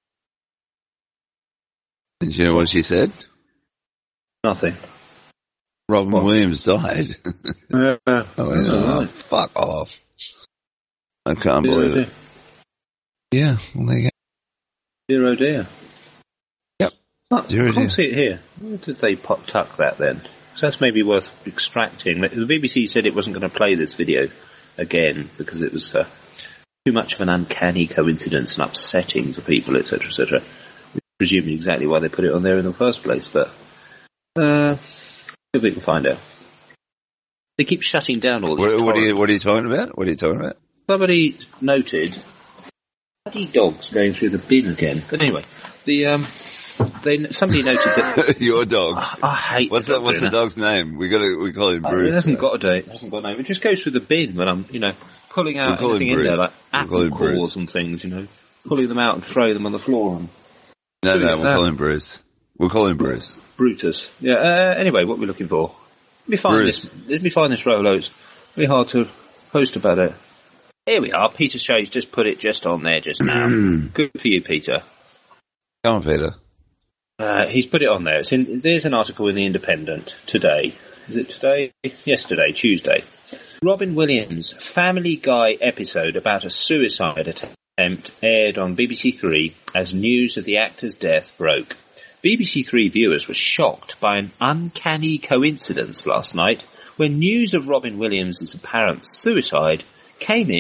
And you know what she said? Nothing. Robin Williams died. I went, fuck off. I can't believe it. Yeah, well, there you go. Zero dear. Yep. I can't see it here. Where did they tuck that then? So that's maybe worth extracting. The BBC said it wasn't going to play this video again because it was too much of an uncanny coincidence and upsetting for people, etc., etc. Presumably exactly why they put it on there in the first place, but see if we can find out. They keep shutting down all these. What are you talking about? What are you talking about? Somebody noted bloody dogs going through the bin again. But anyway, somebody noted that your dog. I hate. What's the dog's name? We call him Bruce. It hasn't got a name. It just goes through the bin when I'm pulling out anything in there like apple cores and things. Pulling them out and throwing them on the floor. No, we'll call him Bruce. We'll call him Bruce. Brutus. Yeah. Anyway, what we're looking for? Let me find this Rolo. It's really hard to post about it. Here we are. Peter Shay's just put it just on there just now. Good for you, Peter. Come on, Peter. He's put it on there. There's an article in The Independent today. Is it today? Yesterday, Tuesday. Robin Williams' Family Guy episode about a suicide attempt aired on BBC Three as news of the actor's death broke. BBC Three viewers were shocked by an uncanny coincidence last night when news of Robin Williams' apparent suicide came in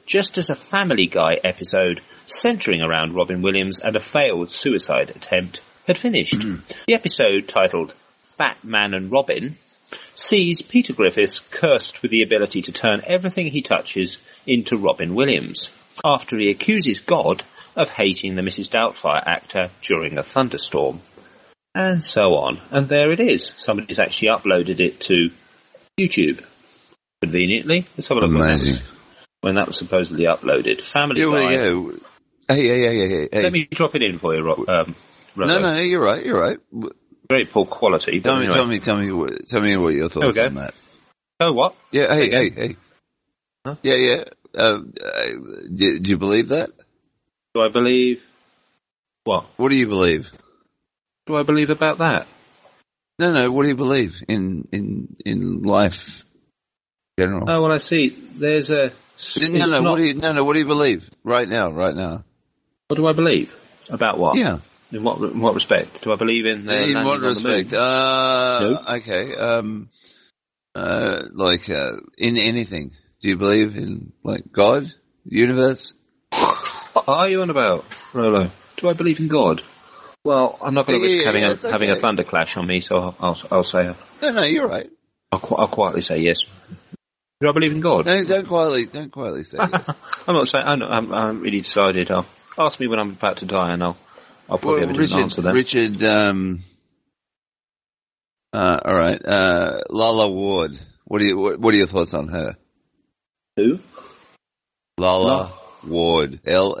just as a Family Guy episode centering around Robin Williams and a failed suicide attempt had finished. The episode, titled Batman and Robin, sees Peter Griffiths cursed with the ability to turn everything he touches into Robin Williams, after he accuses God of hating the Mrs. Doubtfire actor during a thunderstorm. And so on. And there it is. Somebody's actually uploaded it to YouTube. Conveniently. Let's have a look. Amazing. When that was supposedly uploaded. Family Guy. Hey. Let me drop it in for you, Rob. No, you're right. Very poor quality. Tell me what your thoughts on that. Oh, what? Yeah, hey. Huh? Yeah. Do you believe that? Do I believe what? What do you believe? Do I believe about that? No. What do you believe in life in general? Oh, well, I see. There's a. No. What do you believe right now? What do I believe about what? Yeah. In what respect? Do I believe in? In what respect? No. Okay. In anything. Do you believe in God, the universe? What are you on about, Rolo? Do I believe in God? Well, I'm not going to risk having a thunder clash on me, so I'll say. No, you're right. I'll quietly say yes. Do I believe in God? No, don't quietly say yes. I'm not saying. I haven't really decided. Ask me when I'm about to die, and I'll probably have an answer then. Richard. All right. Lalla Ward. What are your thoughts on her? Who? Lalla Ward.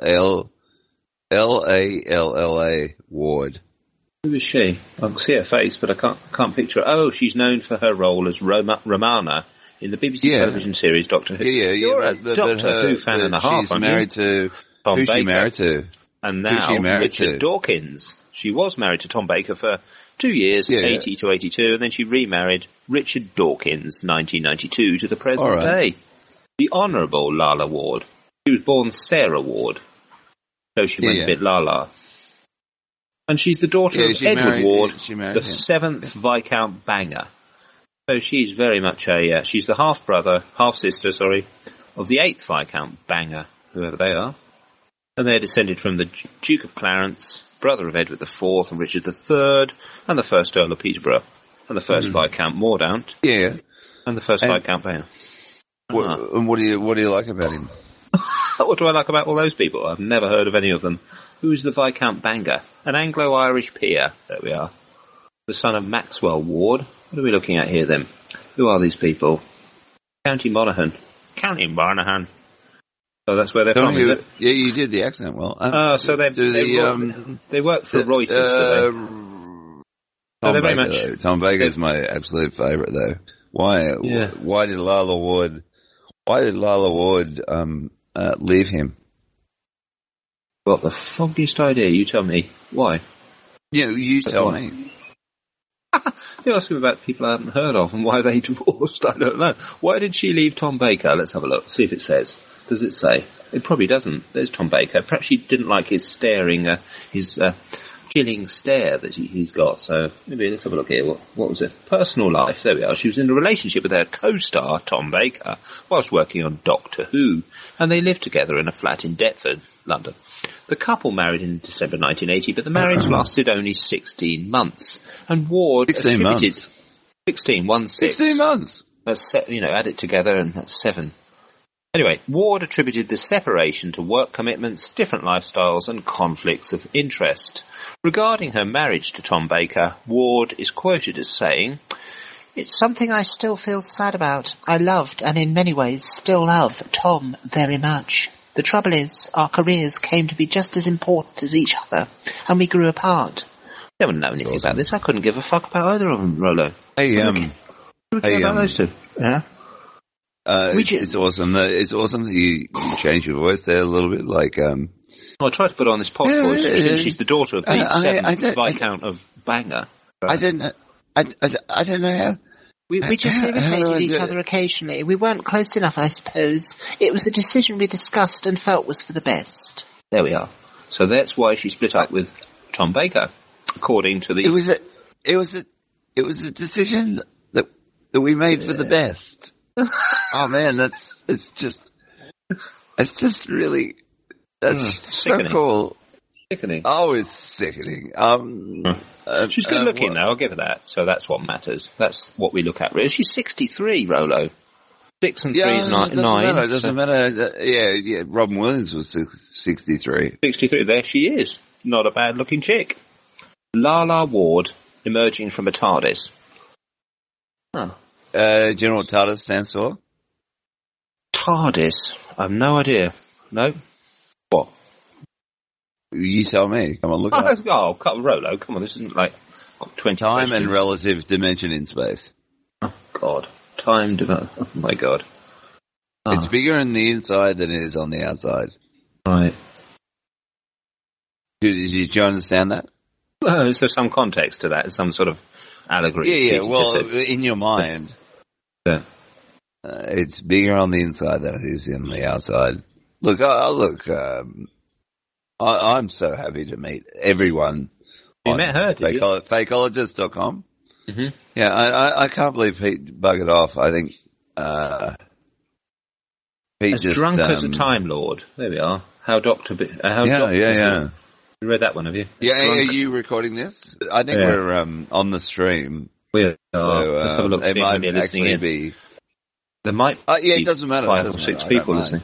Lalla Ward. Who is she? I can see her face, but I can't picture her. Oh, she's known for her role as Romana in the BBC television series Doctor Who. You're a Doctor Who fan and a half, she's married to Tom Baker. She's married to? And now Richard Dawkins. She was married to Tom Baker for 2 years, 80 to 82, and then she remarried Richard Dawkins, 1992 to the present day. The Honourable Lalla Ward. She was born Sarah Ward, so she went a bit Lala. And she's the daughter of Edward Ward, the 7th Viscount Banger. So she's very much she's the half-sister, of the 8th Viscount Banger, whoever they are. And they're descended from the Duke of Clarence, brother of Edward IV and Richard III, and the first Earl of Peterborough, and the first Viscount Mordaunt. Yeah. And the first Viscount Banger. And what do you like about him? What do I like about all those people? I've never heard of any of them. Who's the Viscount Banger? An Anglo-Irish peer. There we are. The son of Maxwell Ward. What are we looking at here then? Who are these people? County Monaghan. So that's where they're from, is it? Yeah, you did the accent well. So they work for Reuters, do they? Tom Baker's my absolute favourite, though. Why did Lalla Ward leave him? Well, the foggiest idea. You tell me. Why? Yeah, you tell me. You ask me about people I haven't heard of and why they divorced. I don't know. Why did she leave Tom Baker? Let's have a look. See if it says. Does it say? It probably doesn't. There's Tom Baker. Perhaps she didn't like his staring, his chilling stare that he's got. So maybe let's have a look here. What was it? Personal life. There we are. She was in a relationship with her co-star, Tom Baker, whilst working on Doctor Who, and they lived together in a flat in Deptford, London. The couple married in December 1980, but the marriage lasted only 16 months. And Ward 16 months. 16 months. That's, add it together and that's 7. Anyway, Ward attributed the separation to work commitments, different lifestyles, and conflicts of interest. Regarding her marriage to Tom Baker, Ward is quoted as saying, "It's something I still feel sad about. I loved, and in many ways still love, Tom very much. The trouble is, our careers came to be just as important as each other, and we grew apart." I don't know anything about this. I couldn't give a fuck about either of them, Rollo. About those two. Yeah. It's awesome. It's awesome that you changed your voice there a little bit. I tried to put on this pop voice since she's the daughter of the 7th Viscount of Banger. I don't know how. We just irritated each other occasionally. We weren't close enough, I suppose. It was a decision we discussed and felt was for the best. There we are. So that's why she split up with Tom Baker, according to the. It was a decision that we made for the best. Oh man, it's just. It's just really, that's so cool. Sickening. Oh, it's sickening. She's good looking though, I'll give her that. So that's what matters. That's what we look at really. She's 63, Rolo. 6 and 3 is 9. It doesn't matter. Yeah, Robin Williams was 63. 63, there she is. Not a bad looking chick. Lala Ward, emerging from a TARDIS. Huh. Do you know what TARDIS stands for? TARDIS? I have no idea. No? What? You tell me. Come on, look at it. Oh, Rolo, come on, this isn't like 20 Time questions. and relative dimension in space. Oh, God. Time, oh my God. It's bigger on the inside than it is on the outside. Right. Do you understand that? Is there some context to that? Some sort of allegory? Yeah, well, in your mind, it's bigger on the inside than it is on the outside. Look, I'm so happy to meet everyone. You met her, did you? Fakeologist.com. Mm-hmm. Yeah, I can't believe Pete buggered off. I think Pete as just... drunk as a Time Lord. There we are. Yeah. You read that one, have you? Yeah, are you recording this? I think we're on the stream. We are. So, let's have a look. It might actually be... There might be it doesn't matter. 5 or 6 people listening.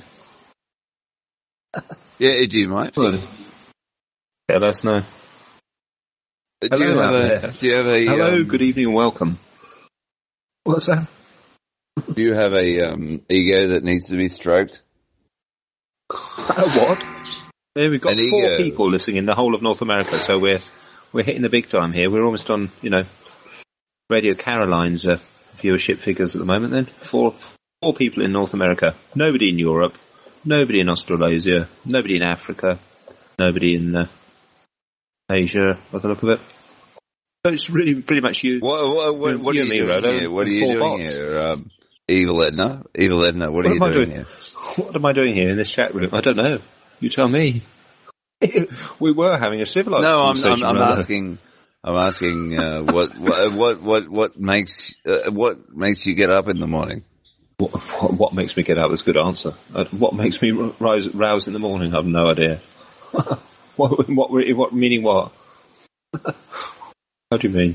Yeah, do you mind? Good. Yeah, let us know. Do you have a hello, good evening and welcome. What's that? Do you have a ego that needs to be stroked? What? Yeah, we've got 4 people listening in the whole of North America, so we're hitting the big time here. We're almost on, Radio Caroline's viewership figures at the moment. Then 4 people in North America, nobody in Europe, nobody in Australasia, nobody in Africa, nobody in Asia, by the look of it. So it's really pretty much you. What are you doing here? What are you doing here? Evil Edna, what are you doing here? What am I doing here in this chat room? I don't know. You tell me. We were having a civilized conversation. I'm asking what makes you get up in the morning? What makes me get up? That's a good answer. What makes me rouse in the morning? I have no idea. What meaning what? How do you mean?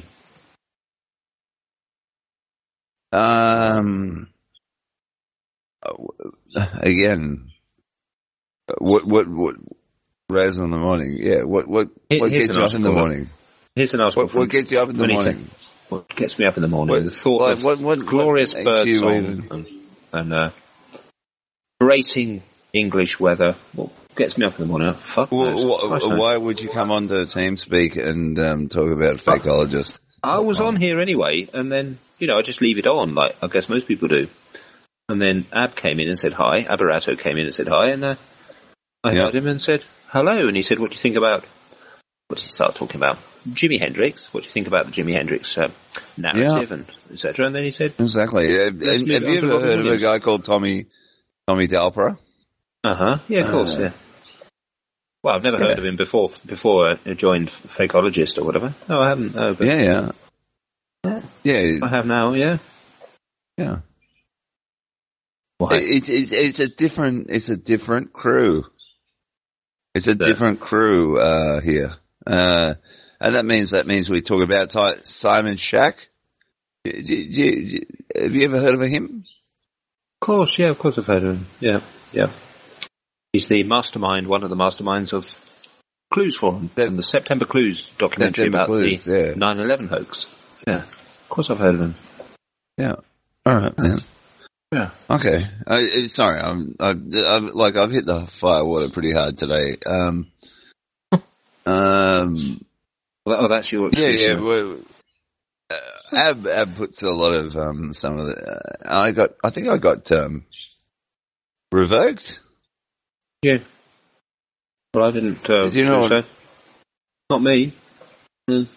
Again, what rouse in the morning? Yeah, what gets you up in the morning? Here's an article. What gets you up in the morning? What gets me up in the morning? The thought of glorious birdsong and bracing English weather. What gets me up in the morning? Fuck why would you come on to TeamSpeak and talk about Fakeologist? I was on here anyway, and then, I just leave it on, like I guess most people do. And then Ab came in and said hi. Aberato came in and said hi, and I heard him and said hello, and he said, what do you think about... What did he start talking about? Jimi Hendrix. What do you think about the Jimi Hendrix narrative and etc.? And then he said... Exactly. Have you ever heard of a guy called Tommy Dalpera? Uh-huh. Yeah, of course, yeah. Well, I've never heard of him before I joined Fakeologist or whatever. No, I haven't. No, but Yeah. I have now, yeah. Yeah. Why? It's a different crew. It's a different crew here. And that means we talk about Simon Shack. Have you ever heard of him? Of course I've heard of him. Yeah. He's the mastermind, one of the masterminds of Clues Forum, and the September Clues documentary about the 9/11 hoax. Yeah, of course I've heard of him. Yeah. All right, man. Yeah. Okay. Sorry, I've hit the firewater pretty hard today. That's your excuse. Yeah. Ab puts a lot of some of the. I think I got revoked. Yeah. Well, I didn't. Do you know? Not me. No.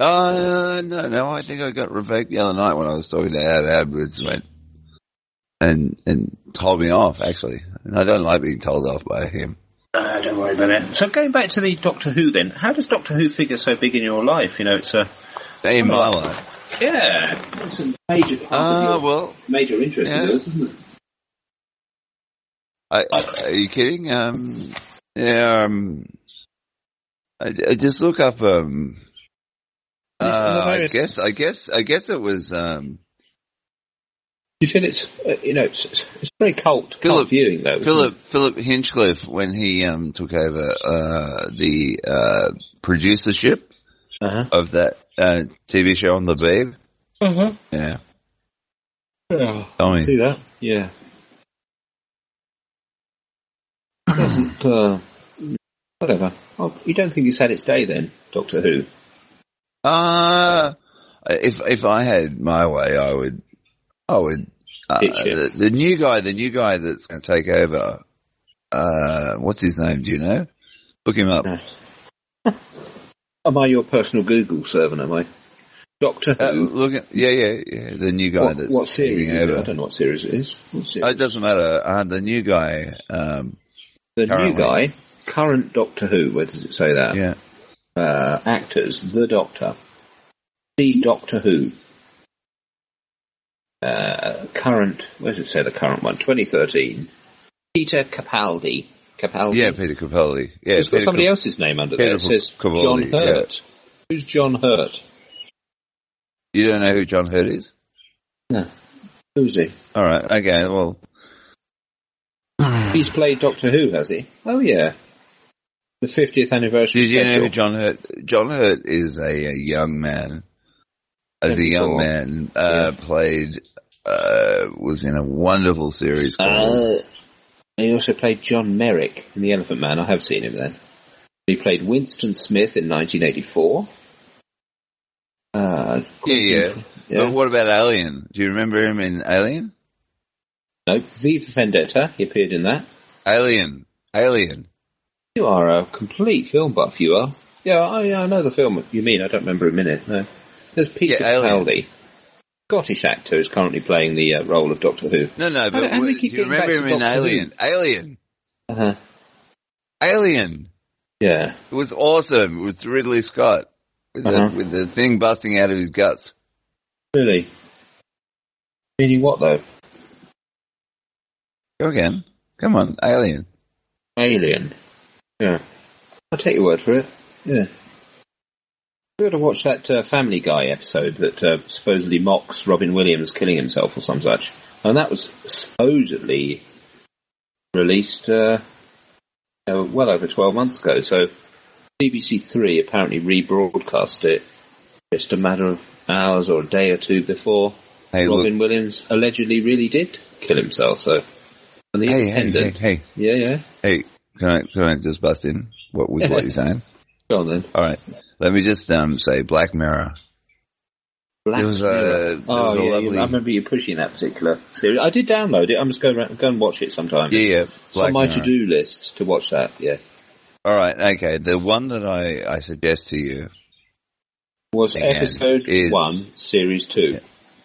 I think I got revoked the other night when I was talking to Ab. Went and told me off. Actually, and I don't like being told off by him. Don't worry about it. So going back to the Doctor Who, then, how does Doctor Who figure so big in your life? It's in my life. Yeah, it's a major part of your major interest in yours, isn't it? Are you kidding? Yeah. I just look up. I guess it was. You feel it's it's very cult viewing though. Philip Hinchcliffe, when he took over the producership of that TV show on the Beeb. Yeah. Yeah. I see that. Yeah. Doesn't whatever. Oh, you don't think it's had its day then, Doctor Who? If I had my way, I would. The new guy that's going to take over. What's his name? Do you know? Look him up. Am I your personal Google servant? Am I? Doctor Who. Yeah. The new guy that's what series? Is it? I don't know what series it is. It doesn't matter. The new guy. New guy, current Doctor Who. Where does it say that? Yeah. Actors: The Doctor, The Doctor Who. Current. Where does it say the current one? 2013. Peter Capaldi. Yeah, Peter Capaldi. Yeah, it's got somebody else's name under there. It says Capaldi, John Hurt. Yeah. Who's John Hurt? You don't know who John Hurt is? No. Who's he? All right. Okay. Well, he's played Doctor Who, has he? Oh yeah. The 50th anniversary. Did you know who John Hurt? John Hurt is a young man. As a young man, played, was in a wonderful series called... he also played John Merrick in The Elephant Man. I have seen him then. He played Winston Smith in 1984. Yeah. But what about Alien? Do you remember him in Alien? No. V for Vendetta. He appeared in that. Alien. You are a complete film buff, you are. Yeah, I know the film you mean. I don't remember a minute, no. There's Peter Capaldi, Scottish actor, who's currently playing the role of Doctor Who. No, but do you remember him in Alien? Alien. Alien. Yeah. It was awesome. It was Ridley Scott with the thing busting out of his guts. Really? Meaning what, though? Go again. Come on, Alien. Alien. Yeah. I'll take your word for it. Yeah. We ought to watch that Family Guy episode that supposedly mocks Robin Williams killing himself or some such. And that was supposedly released well over 12 months ago. So BBC Three apparently rebroadcast it just a matter of hours or a day or two before Robin Williams allegedly really did kill himself. So, and the Independent. Hey. Yeah. Hey, can I just bust in what you're saying? Go on then. All right. Let me just say Black Mirror. Black Mirror. I remember you pushing that particular series. I did download it. I'm just going to go and watch it sometime. Yeah. It's on my to-do list to watch that, yeah. All right, okay. The one that I suggest to you was episode 1, series 2.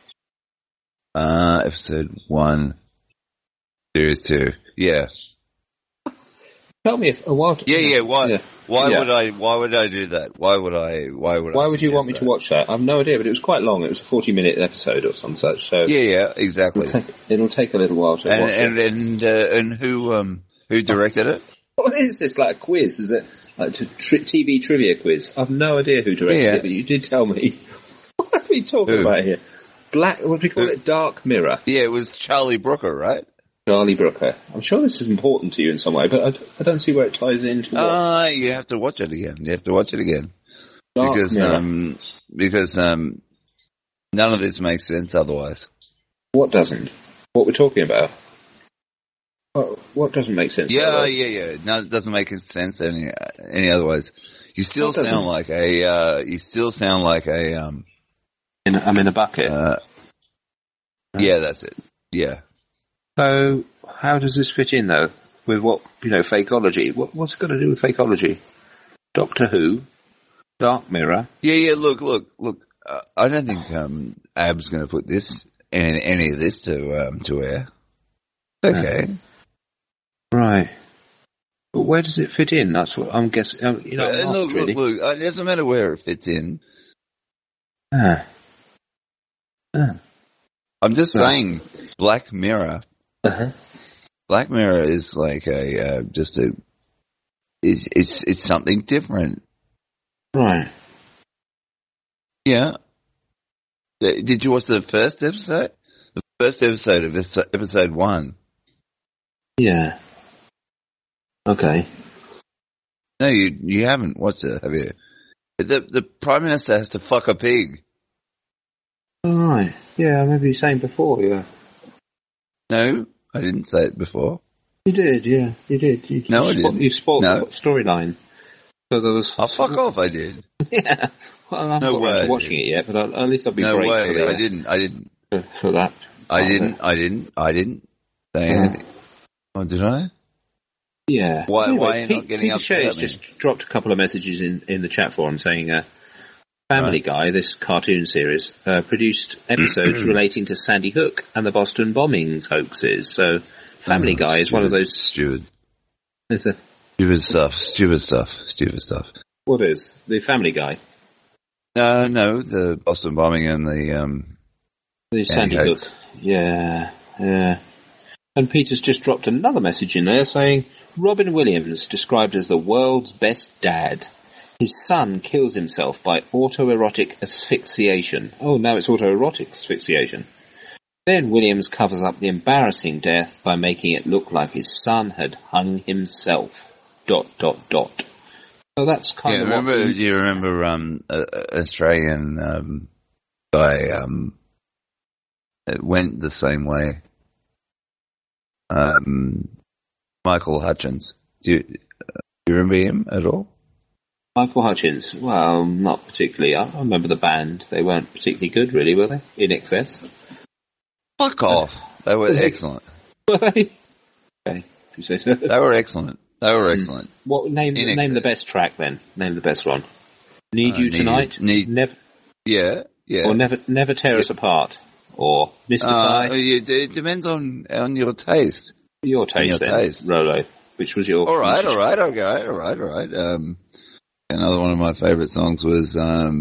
Episode 1, series 2. Yeah. Tell me if a while. Why would I do that? Why would you want me to watch that? I have no idea, but it was quite long. It was a 40-minute episode or some such. So yeah, exactly. It'll take a little while to watch it. And who directed it? What is this? Like a quiz? Is it like a TV trivia quiz? I have no idea who directed it, but you did tell me. What are we talking about here? What do we call it? Dark Mirror. Yeah, it was Charlie Brooker, right? Charlie Brooker. I'm sure this is important to you in some way, but I don't see where it ties into. You have to watch it again. Dark because none of this makes sense otherwise. What doesn't? What we're talking about? What doesn't make sense? Yeah. No, it doesn't make sense any otherwise. You still sound like a. I'm in a bucket. Yeah, that's it. Yeah. So, how does this fit in, though, with fakeology? What's it got to do with fakeology? Doctor Who, Dark Mirror. Yeah. Look. I don't think Ab's going to put this any of this to air. Okay. Right. But where does it fit in? That's what I'm guessing. Look. It doesn't matter where it fits in. I'm just saying, Black Mirror. Black Mirror is like it's something different. Right. Yeah. Did you watch the first episode? The first episode of episode 1. Yeah. Okay. No, you haven't watched it, have you? The Prime Minister has to fuck a pig. All right. Yeah, I remember you saying before, yeah. No, I didn't say it before. You did, yeah. You did. I didn't. You spoiled the storyline. So there was... Oh, fuck off, I did. Yeah. Well, I haven't got around to watching it yet, but at least I'll be no grateful. No way, I didn't. For that. I didn't say anything. Oh, did I? Yeah. Why are you not getting upset at me? Just dropped a couple of messages in the chat forum saying, Family Guy, this cartoon series, produced episodes relating to Sandy Hook and the Boston bombings hoaxes. So, Family Guy is one of those... Stupid stuff. What is? The Family Guy? No, the Boston bombing and the Sandy Hook. Yeah. And Peter's just dropped another message in there saying, Robin Williams described as the world's best dad. His son kills himself by autoerotic asphyxiation. Oh, now it's autoerotic asphyxiation. Then Williams covers up the embarrassing death by making it look like his son had hung himself. ... So that's kind of Do you remember Australian guy it went the same way? Michael Hutchins. Do you remember him at all? Michael Hutchins. Well, not particularly. I remember the band. They weren't particularly good, really, were they? In Excess. Fuck off. They were excellent. Were they? Okay, if you say so. They were excellent. What name the best track then? Name the best one. Need You Tonight? Never. Yeah. Or Never Tear Us Apart. Or Mystify. It depends on your taste. Your taste, Rolo. Which was your? All right. Another one of my favourite songs was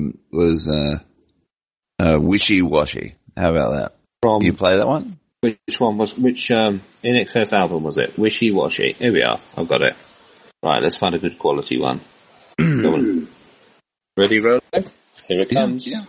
Wishy Washy. How about that? You play that one? Which one was, In Excess album was it? Wishy Washy. Here we are. I've got it. Right, let's find a good quality one. Come on. Ready, Rolo? Here it comes. Yeah.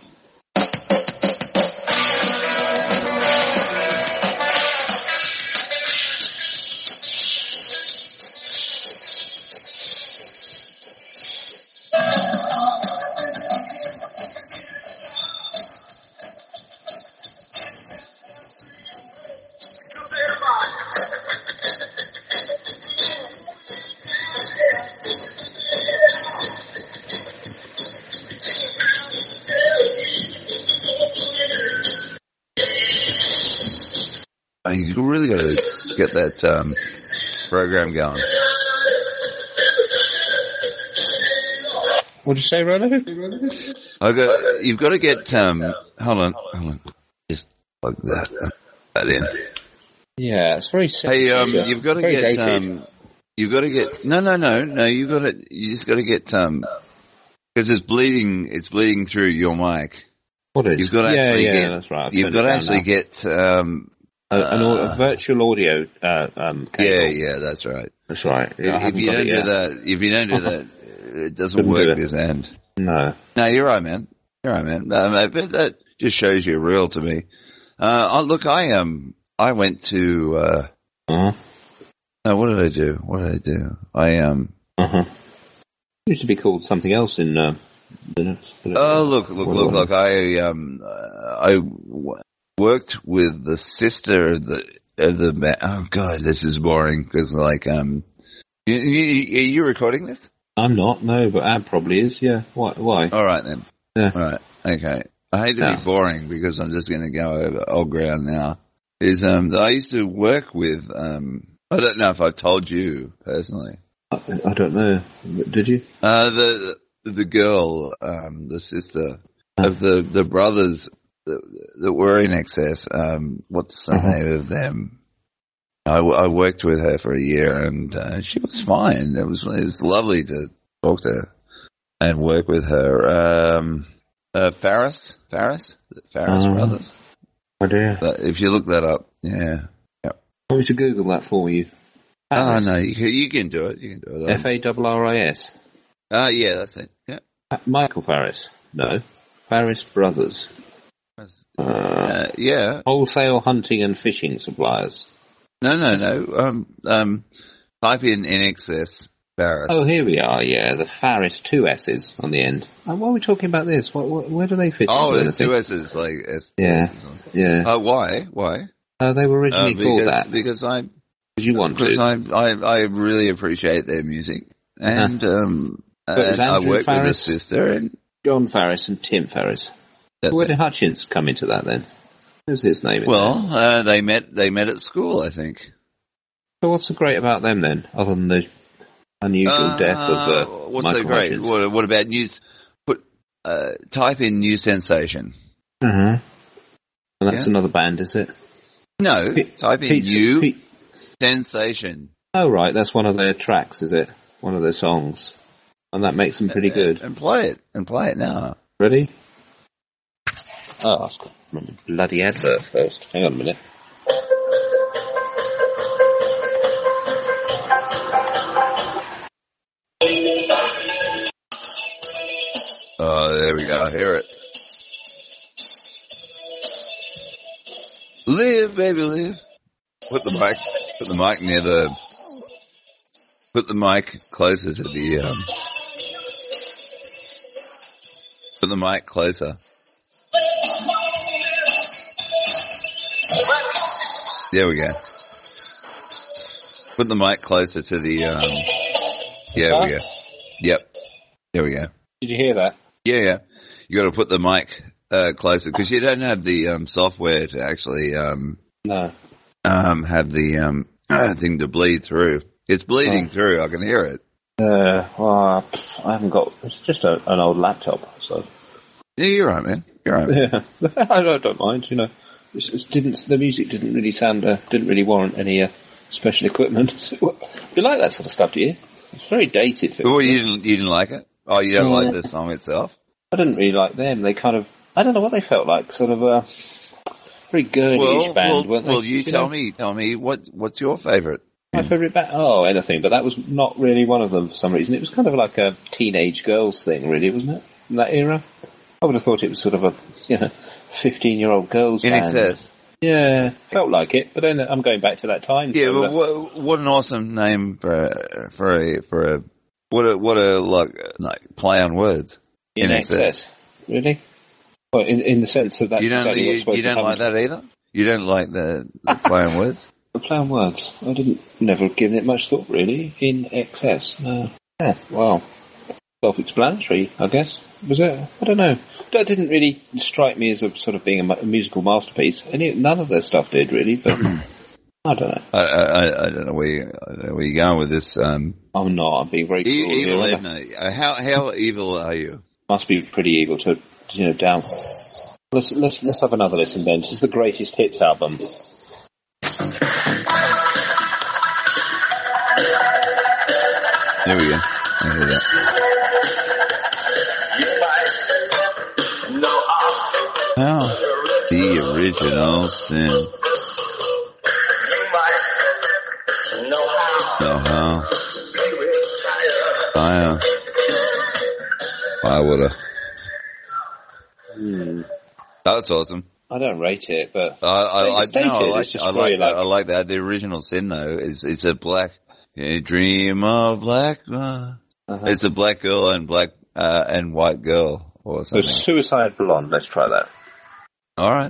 You really got to get that program going. What'd you say, Rolo? You've got to get. Hold on. Just plug that in. Yeah, it's very simple. Hey, you've got to get. You've got to get. No. You just got to get. Because it's bleeding. It's bleeding through your mic. What is? You've got to actually get. That's right. You've got to actually get. A virtual audio cable. Yeah, that's right. That's right. If you don't do that, it doesn't work this end. No, you're right, man. But that just shows you're real to me. Look, I went to. No, what did I do? It used to be called something else in. Look! I worked with the sister of the man. Oh God, this is boring because are you recording this? I'm not, no, but Ab probably is. Yeah, why? All right then. Yeah. All right, okay. I hate to be boring because I'm just going to go over old ground now. I used to work with. I don't know if I've told you personally. I don't know. Did you? The girl, the sister of the brothers. That were in Excess. What's the name of them? I worked with her for a year, and she was fine. It was lovely to talk to her and work with her. Farris brothers. Oh dear. But if you look that up, yeah. Want me to Google that for you? Faris. Oh, no, you can do it. You can do it. Farris. Yeah, that's it. Yeah. Michael Farris. No. Farris Brothers. Yeah. Wholesale hunting and fishing suppliers. No. Type in INXS Farris. Oh, here we are, yeah. The Farris, 2 S's on the end. Why are we talking about this? Where do they fit? Oh, there's 2 S's, like S. Yeah. Why? They were originally called that. Because you want to. I really appreciate their music. And, and I work with his sister. And John Farris and Tim Farris. Where did Hutchins come into that then? Who's his name? They met at school, I think. So what's so great about them then, other than the unusual death of what's Michael so great? Hutchins? What about news? Type in New Sensation. And that's another band, is it? No, type in New Sensation. Oh right, that's one of their tracks, is it? One of their songs, and that makes them pretty good. And play it now. Ready? Oh, I've got to remember the bloody advert first. Hang on a minute. Oh, there we go. I hear it. Live, baby, live. Put the mic near the. Put the mic closer to the. Put the mic closer. There we go. Put the mic closer to the. Yeah, we go. Yep. There we go. Did you hear that? Yeah. You got to put the mic closer because you don't have the software to actually have the thing to bleed through. It's bleeding through. I can hear it. Well, I haven't got. It's just an old laptop, so. Yeah, you're right, man. You're right. Yeah, I don't mind. You know, the music didn't really sound. Didn't really warrant any special equipment. You like that sort of stuff, do you? It's very dated. Well, you didn't like it. Oh, you don't like the song itself? I didn't really like them. They kind of, I don't know what they felt like, sort of very girly-ish band, weren't they? Well, you tell me, what's your favourite? My favourite band? Oh, anything, but that was not really one of them for some reason. It was kind of like a teenage girls thing, really, wasn't it? In that era? I would have thought it was sort of a, 15-year-old girls band. INXS. Yeah, felt like it, but then I'm going back to that time. Yeah, so what an awesome name for a what a like play on words. INXS. Really? Well, in the sense that that's you don't like that either. You don't like the play on words. The play on words. I never given it much thought really. INXS. Yeah. Well, self-explanatory, I guess. Was it? I don't know. That didn't really strike me as a sort of being a musical masterpiece. None of their stuff did really, but. I don't know. I don't know where you're going with this. I'm not. I'm being very cruel. Evil, Edna. How evil are you? Must be pretty evil to, down. Let's have another listen then. This is the greatest hits album. There we go. I hear that. The original sin. I would have. That's awesome. I don't rate it, but I like that. The original sin though is a black dream of black. It's a black girl and black and white girl or something. So Suicide Blonde. Let's try that. All right.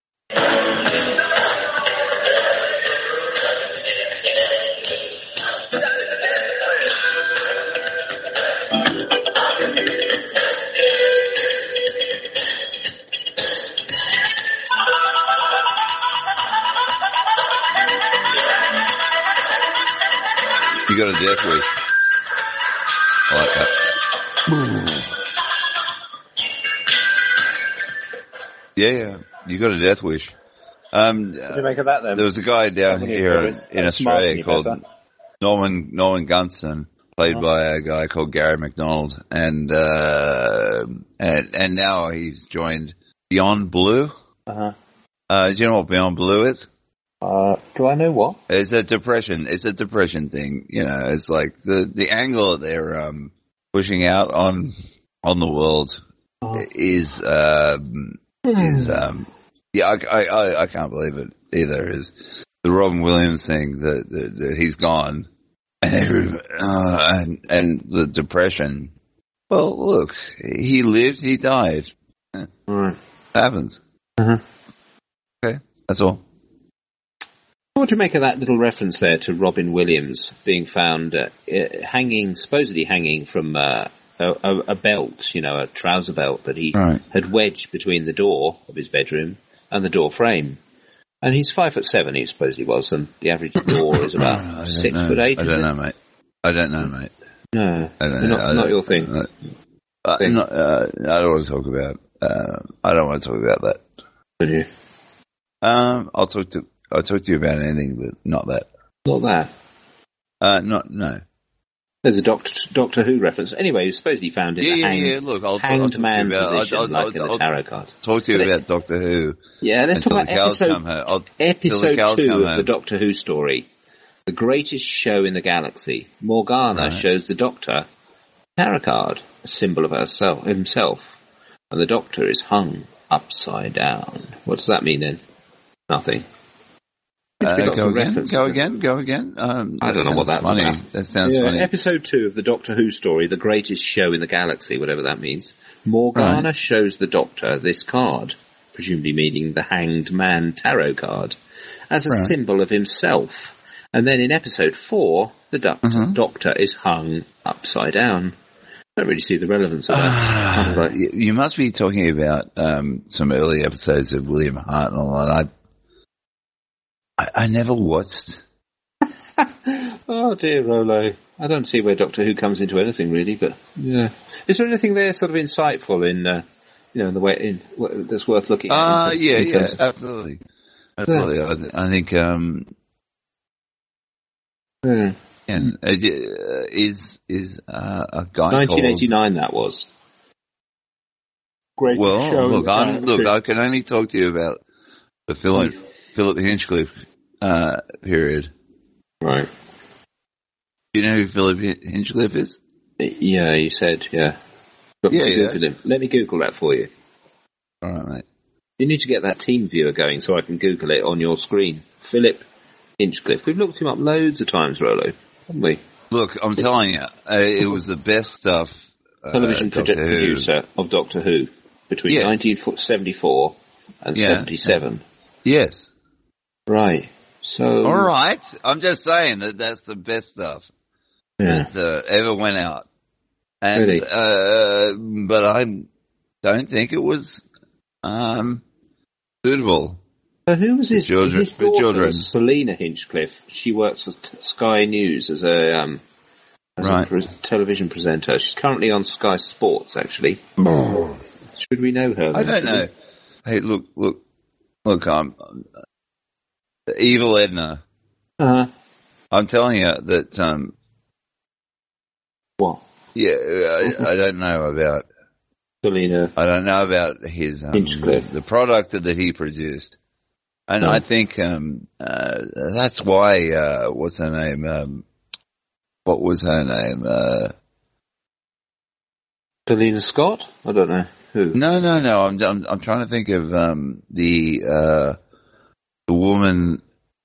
You got a death wish. I like that. Yeah, you got a death wish. What do you make of that then? There was a guy down here in Australia called Norman Gunston, played by a guy called Gary McDonald, and now he's joined Beyond Blue. Do you know what Beyond Blue is? Do I know what? It's a depression thing. You know, it's like the angle that they're pushing out on the world is I can't believe it either. Is the Robin Williams thing that he's gone and the depression. Well, look, he lived, he died. Right. Happens. Uh-huh. Okay, that's all. What do you make of that little reference there to Robin Williams being found supposedly hanging from a belt, a trouser belt that he had wedged between the door of his bedroom and the door frame? And he's 5'7", he supposedly was, and the average door is about 6'8". I don't know, mate. No, not your thing. I don't want to talk about. I don't want to talk about that. Would you? I'll talk to you about anything, but not that. Not that. No. There's a Doctor Who reference. Anyway, he's supposedly found in the hanged man position, like in the tarot card. Talk to you about Doctor Who. Yeah, let's talk about episode 2 of the Doctor Who story. The greatest show in the galaxy. Morgana shows the Doctor tarot card, a symbol of himself, and the Doctor is hung upside down. What does that mean then? Nothing. Go again. I don't know what that's funny. About. That sounds funny. Episode 2 of the Doctor Who story, the greatest show in the galaxy, whatever that means. Morgana shows the Doctor this card, presumably meaning the Hanged Man tarot card, as a symbol of himself. And then in episode 4, the Doctor is hung upside down. I don't really see the relevance of that. You must be talking about some early episodes of William Hart and all that. I never watched. Oh dear, Rolo. I don't see where Doctor Who comes into anything really, but yeah. Is there anything there sort of insightful in, in the way that's worth looking at? Absolutely. Yeah. I think. And is a guy 1989 called, that was. Great show. Look, I can only talk to you about the Philip Hinchcliffe period. Right. Do you know who Philip Hinchcliffe is? Yeah, you said, yeah. Google him. Let me Google that for you. All right, mate. You need to get that team viewer going so I can Google it on your screen. Philip Hinchcliffe. We've looked him up loads of times, Rolo, haven't we? Look, I'm telling you, it was the best stuff. Television producer of Doctor Who between 1974 and 77. Yes. Right. So. All right. I'm just saying that's the best stuff that ever went out. And, really? But I don't think it was suitable. So who was his children? Selena Hinchcliffe. She works for Sky News as a television presenter. She's currently on Sky Sports, actually. Should we know her? I don't know. Hey, look. Evil Edna. I'm telling you that. What? Yeah, I don't know about Selena. I don't know about his the product that he produced. And I think that's why. What's her name? What was her name? Selena Scott? I don't know who. No. I'm trying to think of the woman,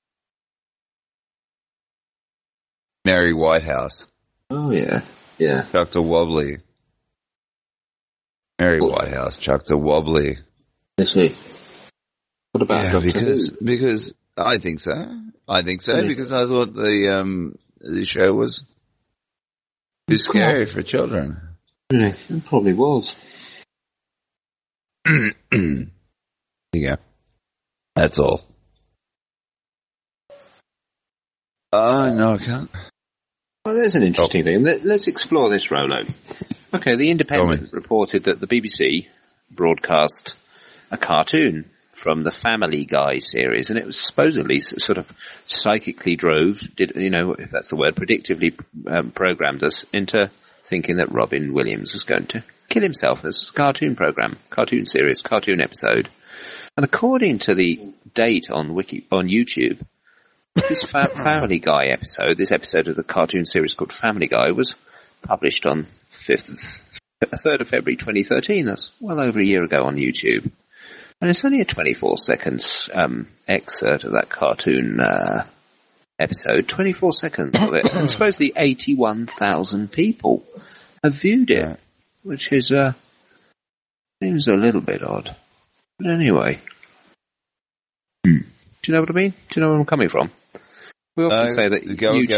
Mary Whitehouse. Oh yeah. Dr. Wobbly. Mary Whitehouse, Dr. Wobbly. Is she? What about because I think so. Because I thought the show was too scary for children. Yeah, it probably was. Yeah, that's all. No, I can't. Well, there's an interesting thing. Let's explore this, Rolo. Okay, The Independent reported that the BBC broadcast a cartoon from the Family Guy series, and it was supposedly sort of psychically if that's the word, predictively programmed us into thinking that Robin Williams was going to kill himself. This was a cartoon program, cartoon series, cartoon episode. And according to the date on YouTube, this Family Guy episode, this episode of the cartoon series called Family Guy, was published on 3rd of February 2013. That's well over a year ago on YouTube. And it's only a 24-second excerpt of that cartoon episode, 24 seconds of it. And supposedly 81,000 people have viewed it, which is seems a little bit odd. But anyway. Do you know what I mean? Do you know where I'm coming from? We often say that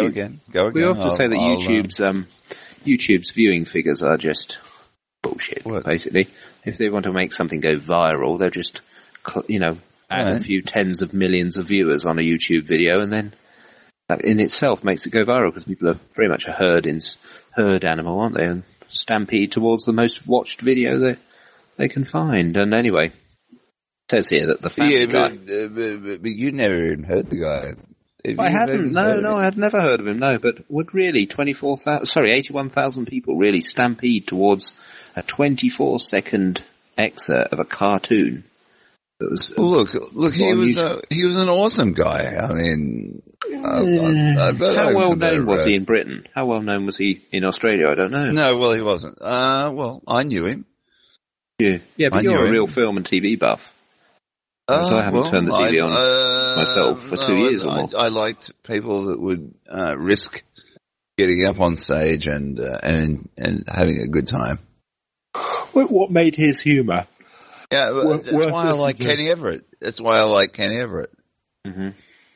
YouTube's viewing figures are just bullshit, basically. If they want to make something go viral, they'll just, add a few tens of millions of viewers on a YouTube video, and then that in itself makes it go viral, because people are very much a herd animal, aren't they? And stampede towards the most watched video that they can find. And anyway, it says here that the Family Guy... but you never even heard the guy. I hadn't. No, I had never heard of him. No, but would really 81,000 people really stampede towards a 24-second excerpt of a cartoon? That was look, he was an awesome guy. I mean, how well known was he in Britain? How well known was he in Australia? I don't know. No, well, he wasn't. I knew him. Yeah, but you're a real film and TV buff. So I haven't turned the TV on myself for 2 years or more. I liked people that would risk getting up on stage and having a good time. What made his humour? Yeah, that's why I like Kenny Everett. Mm-hmm.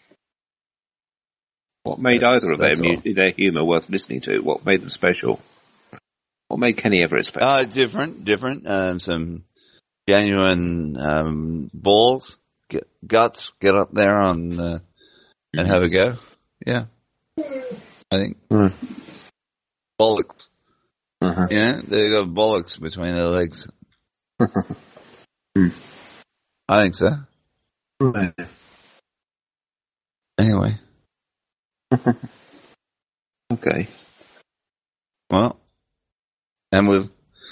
What made either of their humour worth listening to? What made them special? What made Kenny Everett special? Different. Some genuine balls, guts, get up there and have a go. Yeah, I think bollocks. Uh-huh. Yeah, they got bollocks between their legs. I think so. Right. Anyway. Okay. Well, and we've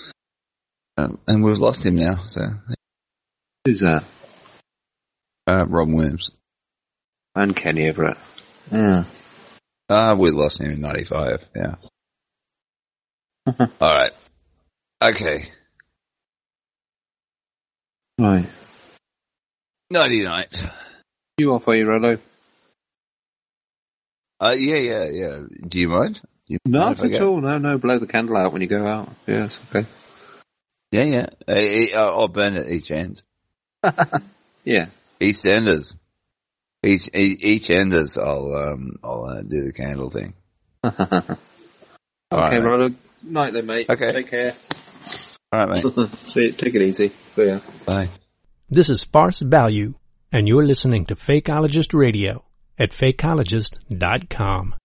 lost him now. So who's that? Rob Williams and Kenny Everett. Yeah. We lost him in '95. Yeah. All right. Okay. Right. 99. You off, are you, Rollo? Yeah. Do you mind? Not at all. No. Blow the candle out when you go out. Yes, okay. Yeah. I'll burn at each end. Yeah. East enders. Each enders. I'll do the candle thing. Okay, right, Rollo. Night then, mate. Okay. Take care. All right, mate. See you. Take it easy. See ya. Bye. This is Sparse Value, and you're listening to Fakeologist Radio at fakeologist.com.